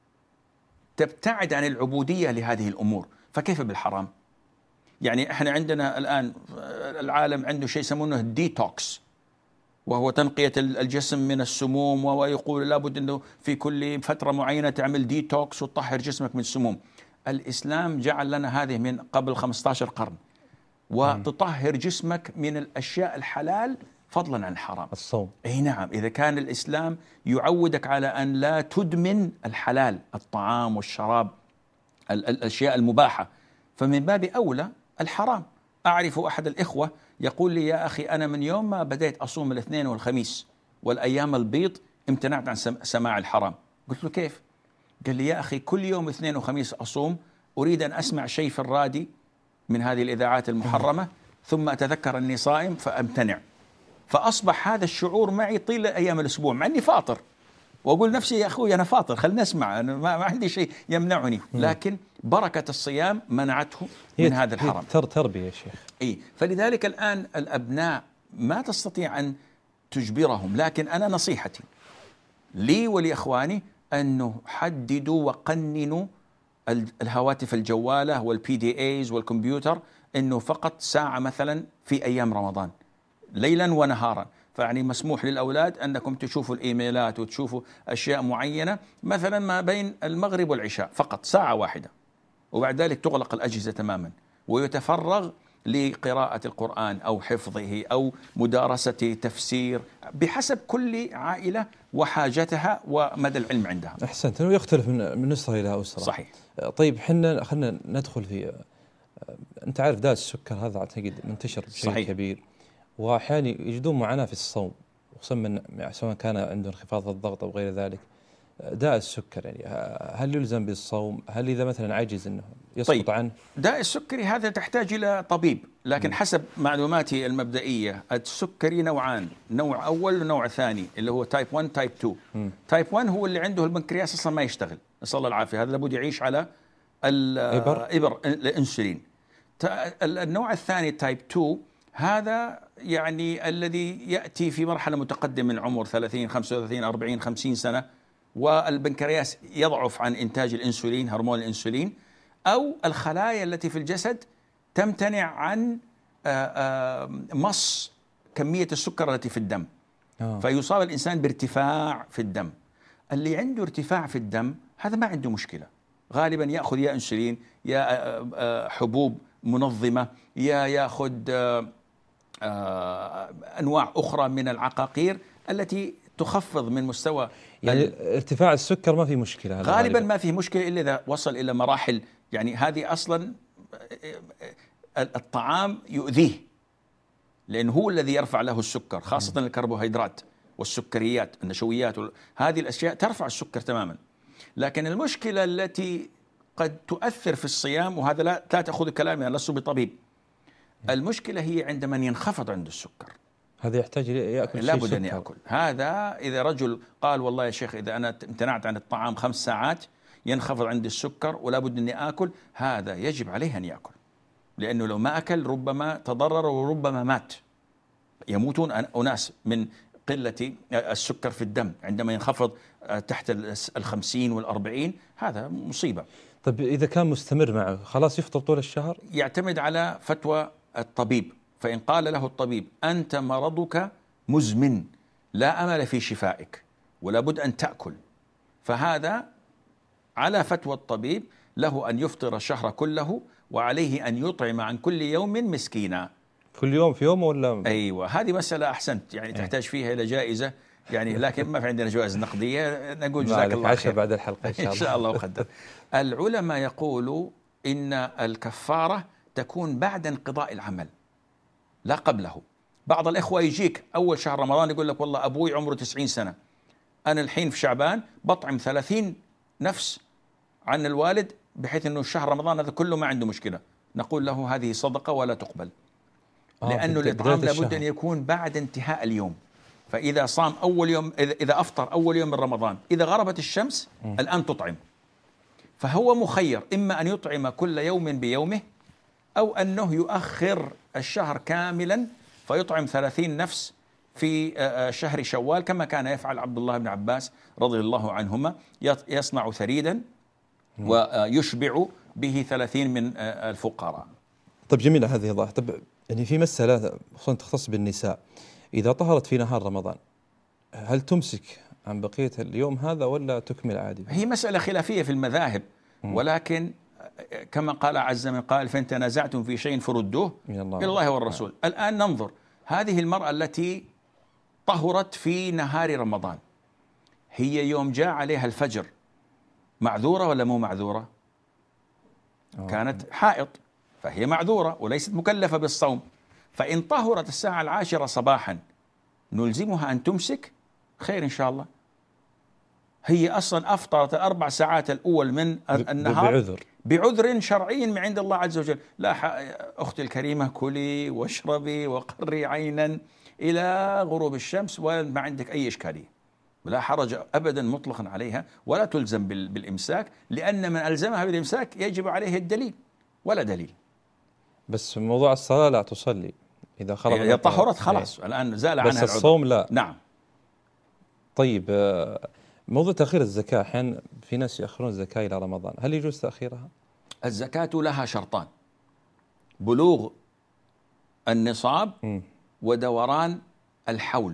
تبتعد عن العبودية لهذه الأمور، فكيف بالحرام؟ يعني احنا عندنا الآن العالم عنده شيء يسمونه ديتوكس، وهو تنقية الجسم من السموم، ويقول لابد أنه في كل فترة معينة تعمل ديتوكس وتطهر جسمك من السموم. الإسلام جعل لنا هذه من قبل 15 قرن، وتطهر جسمك من الأشياء الحلال فضلا عن الحرام. الصوم. أي نعم، إذا كان الإسلام يعودك على أن لا تدمن الحلال، الطعام والشراب، الأشياء المباحة، فمن باب أولى الحرام. أعرف أحد الإخوة يقول لي: يا أخي أنا من يوم ما بديت أصوم الاثنين والخميس والأيام البيض امتنعت عن سماع الحرام. قلت له: كيف؟ قال لي: يا أخي كل يوم اثنين وخميس أصوم، أريد أن أسمع شيء في الرادي من هذه الإذاعات المحرمة، ثم أتذكر أني صائم فأمتنع. فأصبح هذا الشعور معي طيل أيام الأسبوع، مع أني فاطر، وأقول نفسي يا أخوي أنا فاطر، خلنا نسمع، أنا ما عندي شيء يمنعني، لكن بركة الصيام منعته من هذا الحرام. تربية يا شيخ. إيه، فلذلك الآن الأبناء ما تستطيع أن تجبرهم، لكن أنا نصيحتي لي ولإخواني أنه حددوا وقننوا الهواتف الجوالة والبي دي ايز والكمبيوتر، أنه فقط ساعة مثلا في أيام رمضان ليلا ونهارا. فيعني مسموح للأولاد أنكم تشوفوا الإيميلات وتشوفوا أشياء معينة مثلا ما بين المغرب والعشاء، فقط ساعة واحدة، وبعد ذلك تغلق الأجهزة تماما، ويتفرغ لقراءة القرآن أو حفظه أو مدارسة تفسير بحسب كل عائلة وحاجتها ومدى العلم عندها. أحسنت. أنه يختلف من أسرة إلى أسرة. صحيح. طيب خلنا ندخل في، أنت عارف داء السكر هذا أعتقد منتشر بشكل كبير، وأحيانا يجدون معاناة في الصوم، خصوصا سواء كان عنده انخفاض الضغط أو غير ذلك. داء السكر يعني هل يلزم بالصوم؟ هل إذا مثلا عجز أنه يسقط عنه؟ داء السكري هذا تحتاج إلى طبيب، لكن حسب معلوماتي المبدئية السكري نوعان، نوع أول ونوع ثاني، اللي هو تايب 1 تايب 2. تايب 1 هو اللي عنده البنكرياس أصلا ما يشتغل، نسأل الله العافية، هذا لابد يعيش على الإبر الأنسولين. النوع الثاني تايب 2 هذا يعني الذي يأتي في مرحلة متقدمة من عمر 30 35 40 50 سنة، والبنكرياس يضعف عن إنتاج الأنسولين، هرمون الأنسولين، أو الخلايا التي في الجسد تمتنع عن مص كمية السكر التي في الدم، فيصاب الإنسان بارتفاع في الدم. اللي عنده ارتفاع في الدم هذا ما عنده مشكلة، غالبا يأخذ يا أنسولين يا حبوب منظمة، يا يأخذ أنواع أخرى من العقاقير التي تخفض من مستوى يعني ارتفاع السكر ما في مشكلة، غالبا ما في مشكلة إلا إذا وصل إلى مراحل، يعني هذه أصلا الطعام يؤذيه، لأنه هو الذي يرفع له السكر، خاصة الكربوهيدرات والسكريات النشويات، هذه الأشياء ترفع السكر تماما. لكن المشكلة التي قد تؤثر في الصيام، وهذا لا تأخذ كلامي، أنا لست بطبيب، المشكلة هي عندما ينخفض عنده السكر، هذا يحتاج يأكل، لابد أن يأكل. هذا إذا رجل قال والله يا شيخ إذا أنا امتنعت عن الطعام 5 ساعات ينخفض عندي السكر ولابد أني آكل، هذا يجب عليه أن يأكل، لأنه لو ما أكل ربما تضرر وربما مات. يموتون أناس من قلة السكر في الدم عندما ينخفض تحت 50 و40، هذا مصيبة. طيب إذا كان مستمر معه خلاص يفطر طول الشهر؟ يعتمد على فتوى الطبيب، فإن قال له الطبيب أنت مرضك مزمن لا أمل في شفائك ولا بد أن تأكل، فهذا على فتوى الطبيب له أن يفطر الشهر كله، وعليه أن يطعم عن كل يوم مسكينا. كل يوم في يوم ولا؟ أيوة، هذه مسألة أحسنت يعني تحتاج فيها إلى جائزة يعني، لكن ما في عندنا جوائز نقدية، نقول جزاك الله خير بعد الحلقة إن شاء الله. إن شاء الله وقدر. العلماء يقولوا إن الكفارة تكون بعد انقضاء العمل لا قبله. بعض الإخوة يجيك أول شهر رمضان يقول لك والله أبوي عمره 90 سنة، أنا الحين في شعبان بطعم 30 نفس عن الوالد بحيث أنه الشهر رمضان هذا كله ما عنده مشكلة. نقول له هذه صدقة ولا تقبل، لأنه الإطعام لابد أن يكون بعد انتهاء اليوم. فإذا صام أول يوم، إذا أفطر أول يوم من رمضان، إذا غربت الشمس الآن تطعم. فهو مخير إما أن يطعم كل يوم بيومه، أو أنه يؤخر الشهر كاملا فيطعم 30 نفس في شهر شوال، كما كان يفعل عبد الله بن عباس رضي الله عنهما، يصنع ثريدا ويشبع به 30 من الفقراء. طيب جميلة هذه الله. طب يعني في مسألة خصوصا تختص بالنساء، إذا طهرت في نهار رمضان هل تمسك عن بقية اليوم هذا ولا تكمل عادي؟ هي مسألة خلافية في المذاهب، ولكن كما قال عز من قائل فإن تنازعتم في شيء فردوه إلى الله والرسول. الآن ننظر هذه المرأة التي طهرت في نهار رمضان، هي يوم جاء عليها الفجر معذورة ولا مو معذورة؟ كانت حائض فهي معذورة وليست مكلفة بالصوم. فإن طهرت الساعة 10 صباحا نلزمها أن تمسك؟ خير إن شاء الله. هي أصلا أفطرت 4 ساعات الأول من النهار بعذر شرعي من عند الله عز وجل. لا أختي الكريمة كلي واشربي وقري عينا إلى غروب الشمس وما عندك أي إشكالية، لا حرج أبدا مطلقا عليها، ولا تلزم بالإمساك، لأن من ألزمها بالإمساك يجب عليه الدليل ولا دليل. بس موضوع الصلاة لا تصلي إذا خرج، هي طهرت خلاص الآن زال عنها العذر، بس الصوم لا. نعم. طيب موضوع تأخير الزكاة، أحيانا في ناس يأخرون الزكاة إلى رمضان، هل يجوز تأخيرها؟ الزكاة لها شرطان: بلوغ النصاب ودوران الحول.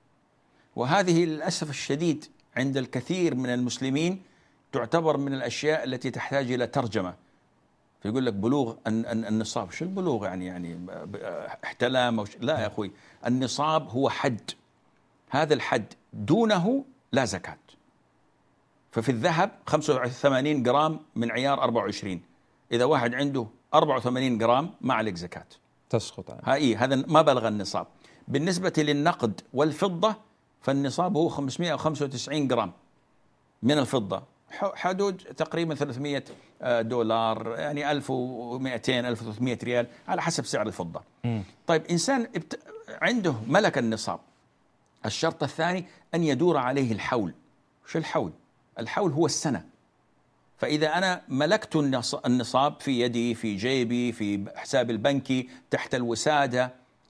وهذه للأسف الشديد عند الكثير من المسلمين تعتبر من الأشياء التي تحتاج إلى ترجمة. فيقول لك بلوغ النصاب، شو البلوغ يعني احتلام أو لا يا أخوي، النصاب هو حد، هذا الحد دونه لا زكاة. ففي الذهب 85 جرام من عيار 24، إذا واحد عنده 84 جرام ما عليك زكاة، تسقط عنه. هذا ما بلغ النصاب. بالنسبة للنقد والفضة فالنصاب هو 595 جرام من الفضة، حدود تقريبا $300 يعني 1200 1300 ريال على حسب سعر الفضة. طيب إنسان عنده ملك النصاب، الشرط الثاني أن يدور عليه الحول. شو الحول؟ الحول هو السنة. فإذا أنا ملكت النصاب في يدي، في جيبي، في حساب البنكي، تحت الوسادة،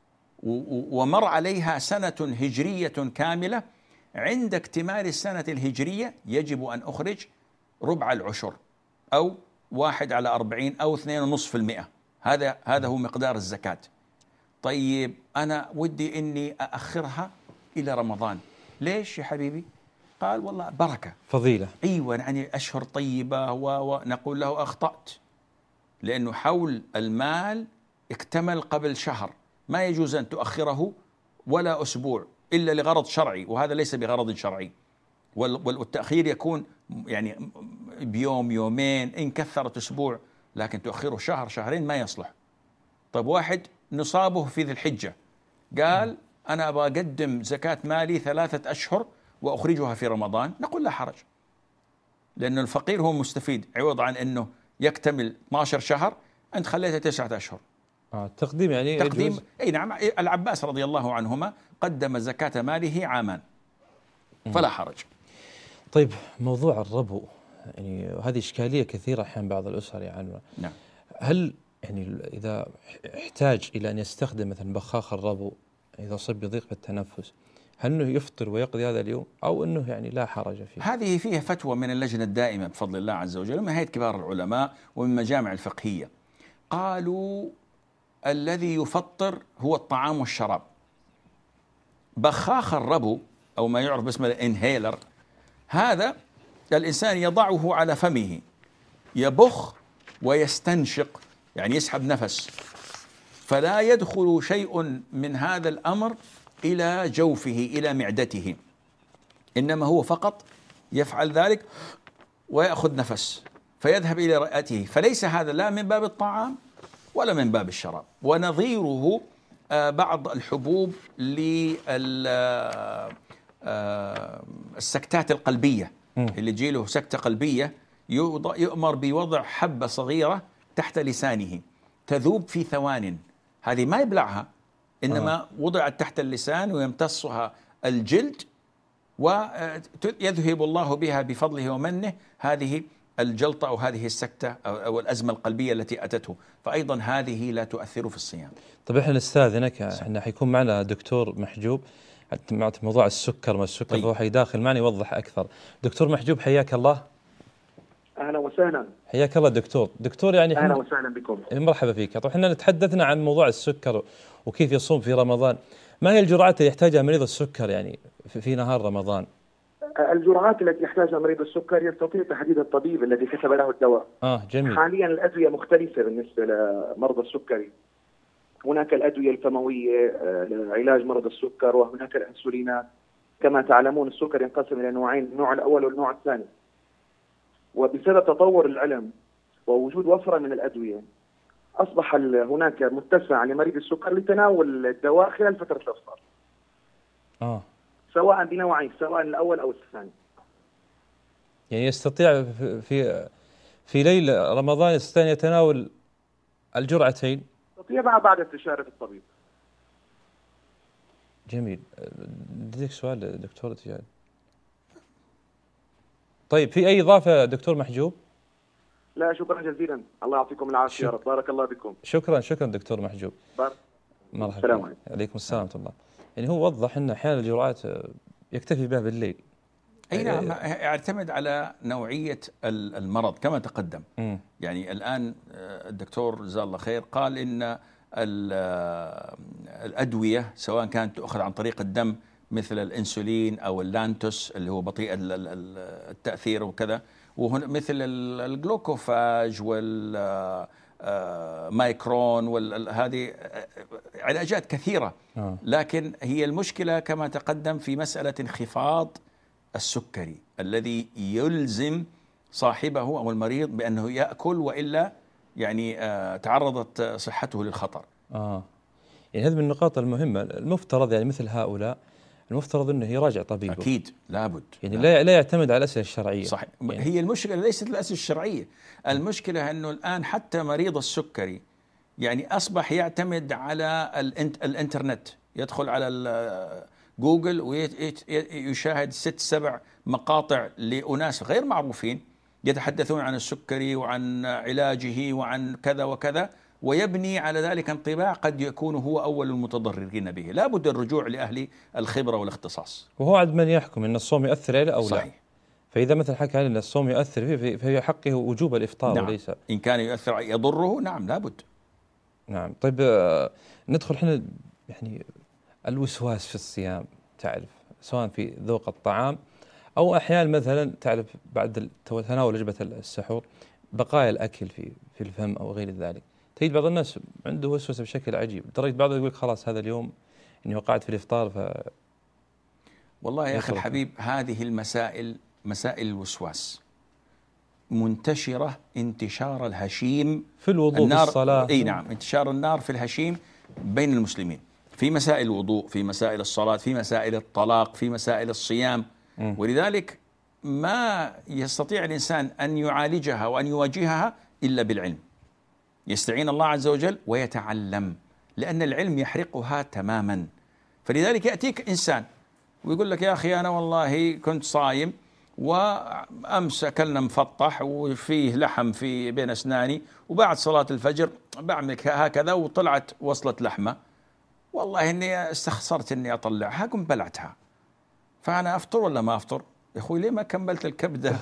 ومر عليها سنة هجرية كاملة، عند اكتمال السنة الهجرية يجب أن أخرج ربع العشر أو 1/40 أو 2.5%. هذا هو مقدار الزكاة. طيب أنا ودي إني أأخرها إلى رمضان، ليش يا حبيبي؟ قال والله بركة، فضيلة. أيوة يعني أشهر طيبة، ونقول له أخطأت، لأنه حول المال اكتمل قبل شهر، ما يجوز أن تؤخره ولا أسبوع إلا لغرض شرعي، وهذا ليس بغرض شرعي. والتأخير يكون يعني بيوم يومين، إن كثرت أسبوع، لكن تؤخره شهر شهرين ما يصلح. طيب واحد نصابه في ذي الحجة قال أنا أبغى أقدم زكاة مالي 3 أشهر وأخرجها في رمضان، نقول لا حرج، لأن الفقير هو مستفيد، عوض عن أنه يكتمل 12 شهر أنت خليته 9 أشهر. تقديم يعني تقديم. أي نعم. العباس رضي الله عنهما قدم زكاة ماله عامان، فلا حرج. طيب موضوع الربو، يعني هذه إشكالية كثيرة أحيانا بعض الأسر يعني. نعم. هل يعني إذا احتاج إلى أن يستخدم مثلا بخاخ الربو إذا صب بضيق بالتنفس، هل أنه يفطر ويقضي هذا اليوم أو أنه يعني لا حرج فيه؟ هذه فيها فتوى من اللجنة الدائمة بفضل الله عز وجل، ومن هيئة كبار العلماء ومن مجامع الفقهية. قالوا الذي يفطر هو الطعام والشراب. بخاخ الربو أو ما يعرف باسم الانهيلر، هذا الإنسان يضعه على فمه، يبخ ويستنشق، يعني يسحب نفس، فلا يدخل شيء من هذا الأمر إلى جوفه إلى معدته، إنما هو فقط يفعل ذلك ويأخذ نفس فيذهب إلى رئته. فليس هذا لا من باب الطعام ولا من باب الشراب. ونظيره بعض الحبوب للسكتات القلبية، اللي يجي له سكتة قلبية يؤمر بوضع حبة صغيرة تحت لسانه تذوب في ثوان، هذه ما يبلعها، إنما وضعت تحت اللسان ويمتصها الجلد ويذهب الله بها بفضله ومنه هذه الجلطة أو هذه السكتة أو الأزمة القلبية التي أتته، فأيضا هذه لا تؤثر في الصيام. طيب احنا نستاذنك، احنا حيكون معنا دكتور محجوب مع موضوع السكر ما السكر، طيب. هو حيداخل معنا يوضح أكثر. دكتور محجوب حياك الله. أهلا وسهلا. حياك الله دكتور يعني أهلا وسهلا بكم. مرحبا فيك. طيب احنا تحدثنا عن موضوع السكر وكيف يصوم في رمضان، ما هي الجرعات اللي يحتاجها مريض السكر يعني في نهار رمضان؟ الجرعات التي يحتاجها مريض السكر يستطيع تحديد الطبيب الذي كتب له الدواء. جميل. حاليا الأدوية مختلفة بالنسبة لمرضى السكري، هناك الأدوية الفموية لعلاج مرض السكر، وهناك الأنسولينات. كما تعلمون السكر ينقسم إلى نوعين، النوع الأول والنوع الثاني. وبسبب تطور العلم ووجود وفرة من الأدوية أصبح هناك متسع لمريض السكر لتناول الدواء خلال فترة الإفطار. سواء بنوعين، سواء الأول أو الثاني. يعني يستطيع في ليل رمضان يستطيع يتناول الجرعتين؟ يستطيع بعد استشارة الطبيب. جميل. بديك سؤال دكتور تجاري. طيب في أي إضافة دكتور محجوب؟ لا شكرا جزيلا، الله يعطيكم العافية يا رب، بارك الله بكم. شكرا دكتور محجوب. مرحبا. السلام عليكم. عليكم السلام ورحمة الله. يعني هو وضح أن أحيانا الجرعات يكتفي بها بالليل. أي نعم، يعتمد على نوعية المرض كما تقدم. يعني الآن الدكتور جزاه الله خير قال إن الأدوية سواء كانت تؤخذ عن طريق الدم مثل الانسولين او اللانتوس اللي هو بطيء التاثير وكذا، وهنا مثل الجلوكوفاج والمايكرون هذه علاجات كثيره. لكن هي المشكله كما تقدم في مساله انخفاض السكري الذي يلزم صاحبه او المريض بانه ياكل، والا يعني تعرضت صحته للخطر. يعني هذه من النقاط المهمه. المفترض يعني مثل هؤلاء المفترض انه يراجع طبيبه. اكيد لابد. يعني لا يعتمد على الاسئله الشرعيه. صحيح. يعني هي المشكله ليست الاسئله الشرعيه، المشكله انه الان حتى مريض السكري يعني اصبح يعتمد على الانترنت، يدخل على جوجل ويشاهد 6-7 مقاطع لأناس غير معروفين يتحدثون عن السكري وعن علاجه وعن كذا وكذا، ويبني على ذلك انطباع قد يكون هو أول المتضررين به. لا بد الرجوع لأهل الخبرة والاختصاص. وهو عند من يحكم أن الصوم يؤثر عليه أو لا. صحيح. فإذا مثل حكى أن الصوم يؤثر فيه فهي حقه وجوب الإفطار. نعم. وليس إن كان يؤثر يضره، نعم لابد. نعم. طيب ندخل احنا يعني الوسواس في الصيام، تعرف سواء في ذوق الطعام أو أحيانا مثلا تعرف بعد تناول وجبة السحور بقايا الأكل في الفم أو غير ذلك. تجد بعض الناس عنده وسوسة بشكل عجيب لدرجة بعضهم يقول خلاص هذا اليوم إني وقعت في الإفطار. والله يا أخي الحبيب هذه المسائل مسائل الوسواس منتشرة انتشار الهشيم في الوضوء في الصلاة. أي نعم، انتشار النار في الهشيم بين المسلمين في مسائل الوضوء، في مسائل الصلاة، في مسائل الطلاق، في مسائل الصيام. ولذلك ما يستطيع الإنسان أن يعالجها وأن يواجهها إلا بالعلم، يستعين الله عز وجل ويتعلم، لأن العلم يحرقها تماما. فلذلك يأتيك إنسان ويقول لك يا أخي أنا والله كنت صايم وأمس أكلنا مفطح وفيه لحم في بين أسناني، وبعد صلاة الفجر بعمل هكذا وطلعت وصلت لحمة، والله إني استخسرت إني أطلعها قم بلعتها، فأنا أفطر ولا ما أفطر؟ يا أخوي ليه ما كملت الكبدة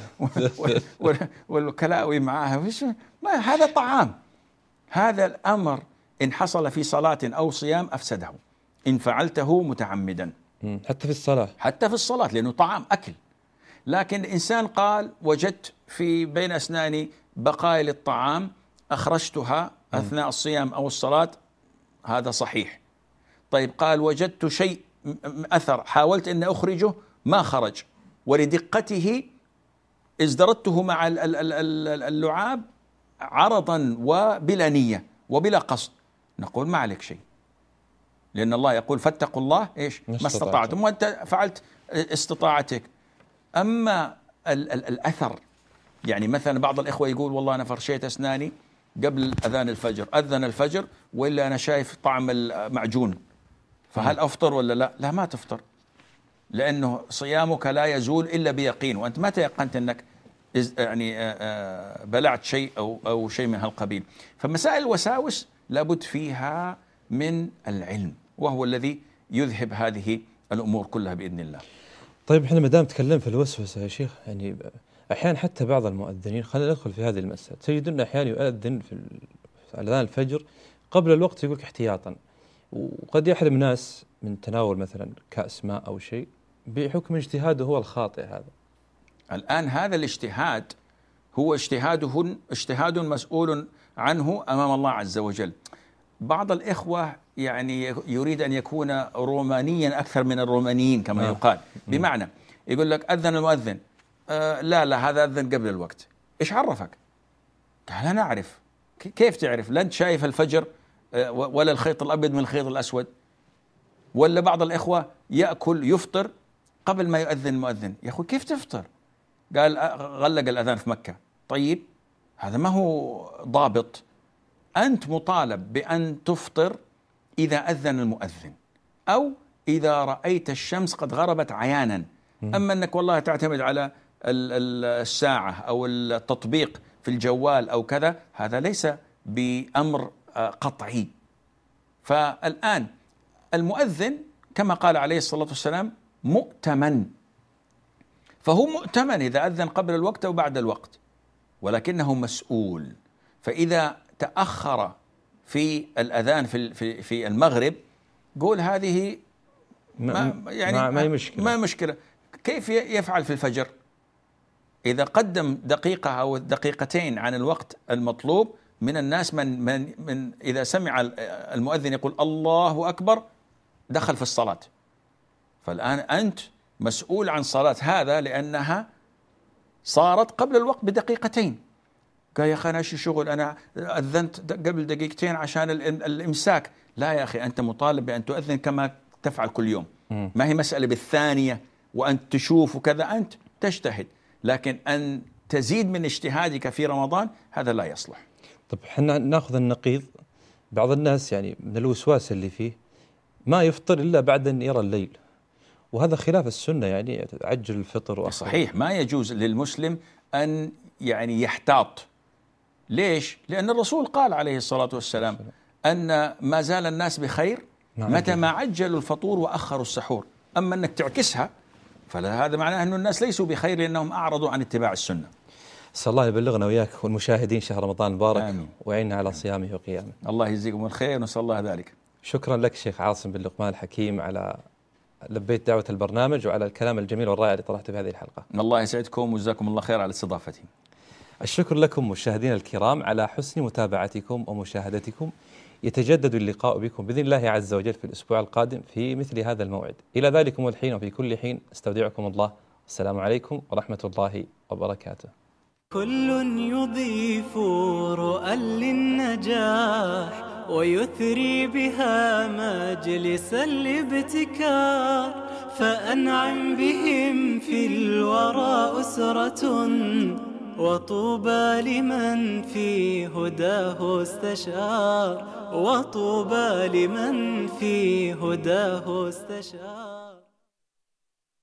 والكلاوي معاها؟ ما هذا طعام. هذا الأمر إن حصل في صلاة أو صيام أفسده إن فعلته متعمدا. حتى في الصلاة، حتى في الصلاة لأنه طعام أكل. لكن إنسان قال وجدت في بين أسناني بقايا للطعام أخرجتها أثناء الصيام أو الصلاة، هذا صحيح. طيب قال وجدت شيء أثر حاولت أن أخرجه ما خرج، ولدقته ازدردته مع اللعاب عرضا وبلا نية وبلا قصد، نقول ما عليك شيء، لأن الله يقول فاتقوا الله إيش ما استطعتم، وأنت فعلت استطاعتك. أما الأثر، يعني مثلا بعض الإخوة يقول والله أنا فرشيت أسناني قبل أذان الفجر، أذن الفجر وإلا أنا شايف طعم المعجون، فهل أفطر ولا لا؟ لا، ما تفطر، لأنه صيامك لا يزول إلا بيقين، وأنت ما تيقنت أنك يعني بلعت شيء أو شيء من هالقبيل. فمسائل الوساوس لابد فيها من العلم، وهو الذي يذهب هذه الأمور كلها بإذن الله. طيب احنا ما دام تكلم في الوسوسة يا شيخ، يعني أحيانا حتى بعض المؤذنين، خلينا ندخل في هذه المسألة، تجدون أحيانا يؤذن في أذان الفجر قبل الوقت يقولك احتياطا، وقد يحرم ناس من تناول مثلا كأس ماء أو شيء بحكم اجتهاده هو الخاطئ. هذا الآن هذا الاجتهاد هو اجتهاد مسؤول عنه أمام الله عز وجل. بعض الإخوة يعني يريد أن يكون رومانيا أكثر من الرومانيين كما يقال، بمعنى يقول لك أذن المؤذن، لا هذا أذن قبل الوقت. إيش عرفك؟ قال أنا أعرف. كيف تعرف؟ لا أنت شايف الفجر ولا الخيط الأبيض من الخيط الأسود. ولا بعض الإخوة يأكل يفطر قبل ما يؤذن المؤذن. يا أخوي كيف تفطر؟ قال غلق الأذان في مكة. طيب هذا ما هو ضابط. أنت مطالب بأن تفطر إذا أذن المؤذن أو إذا رأيت الشمس قد غربت عيانا. أما أنك والله تعتمد على الساعة أو التطبيق في الجوال أو كذا، هذا ليس بأمر قطعي. فالآن المؤذن كما قال عليه الصلاة والسلام مؤتمن، فهو مؤتمن إذا أذن قبل الوقت أو بعد الوقت، ولكنه مسؤول. فإذا تأخر في الأذان في المغرب قول هذه ما مشكلة. كيف يفعل في الفجر؟ إذا قدم دقيقة أو دقيقتين عن الوقت المطلوب، من الناس من إذا سمع المؤذن يقول الله أكبر دخل في الصلاة. فالآن أنت مسؤول عن صلاة هذا لأنها صارت قبل الوقت بدقيقتين. قال يا أخي أنا شو شغل، أنا أذنت قبل دقيقتين عشان الإمساك. لا يا أخي، أنت مطالب بأن تؤذن كما تفعل كل يوم. ما هي مسألة بالثانية وأنت تشوف وكذا، أنت تجتهد، لكن أن تزيد من اجتهادك في رمضان هذا لا يصلح. طب حنا ناخذ النقيض. بعض الناس يعني من الوسواس اللي فيه ما يفطر إلا بعد أن يرى الليل، وهذا خلاف السنة، يعني عجل الفطر وأخر. صحيح، ما يجوز للمسلم أن يعني يحتاط. ليش؟ لأن الرسول قال عليه الصلاة والسلام أن ما زال الناس بخير متى ما عجلوا الفطور وأخروا السحور. أما أنك تعكسها فهذا معناه أن الناس ليسوا بخير لأنهم أعرضوا عن اتباع السنة. أسأل الله يبلغنا وإياك والمشاهدين شهر رمضان المبارك ويعيننا على صيامه وقيامه. الله يجزيكم الخير، نسأل الله ذلك. شكرا لك شيخ عاصم بن لقمان الحكيم على لبيت دعوة البرنامج وعلى الكلام الجميل والرائع اللي طرحته في هذه الحلقة. الله يسعدكم وجزاكم الله خير على استضافتي. الشكر لكم مشاهدينا الكرام على حسن متابعتكم ومشاهدتكم. يتجدد اللقاء بكم بإذن الله عز وجل في الأسبوع القادم في مثل هذا الموعد. إلى ذلكم الحين وفي كل حين استودعكم الله. السلام عليكم ورحمة الله وبركاته. كل يضيف رؤى للنجاح ويثري بها مجلس الابتكار، فأنعم بهم في الورى أسرة وطوبى لمن في هداه استشار، وطوبى لمن في هداه استشار.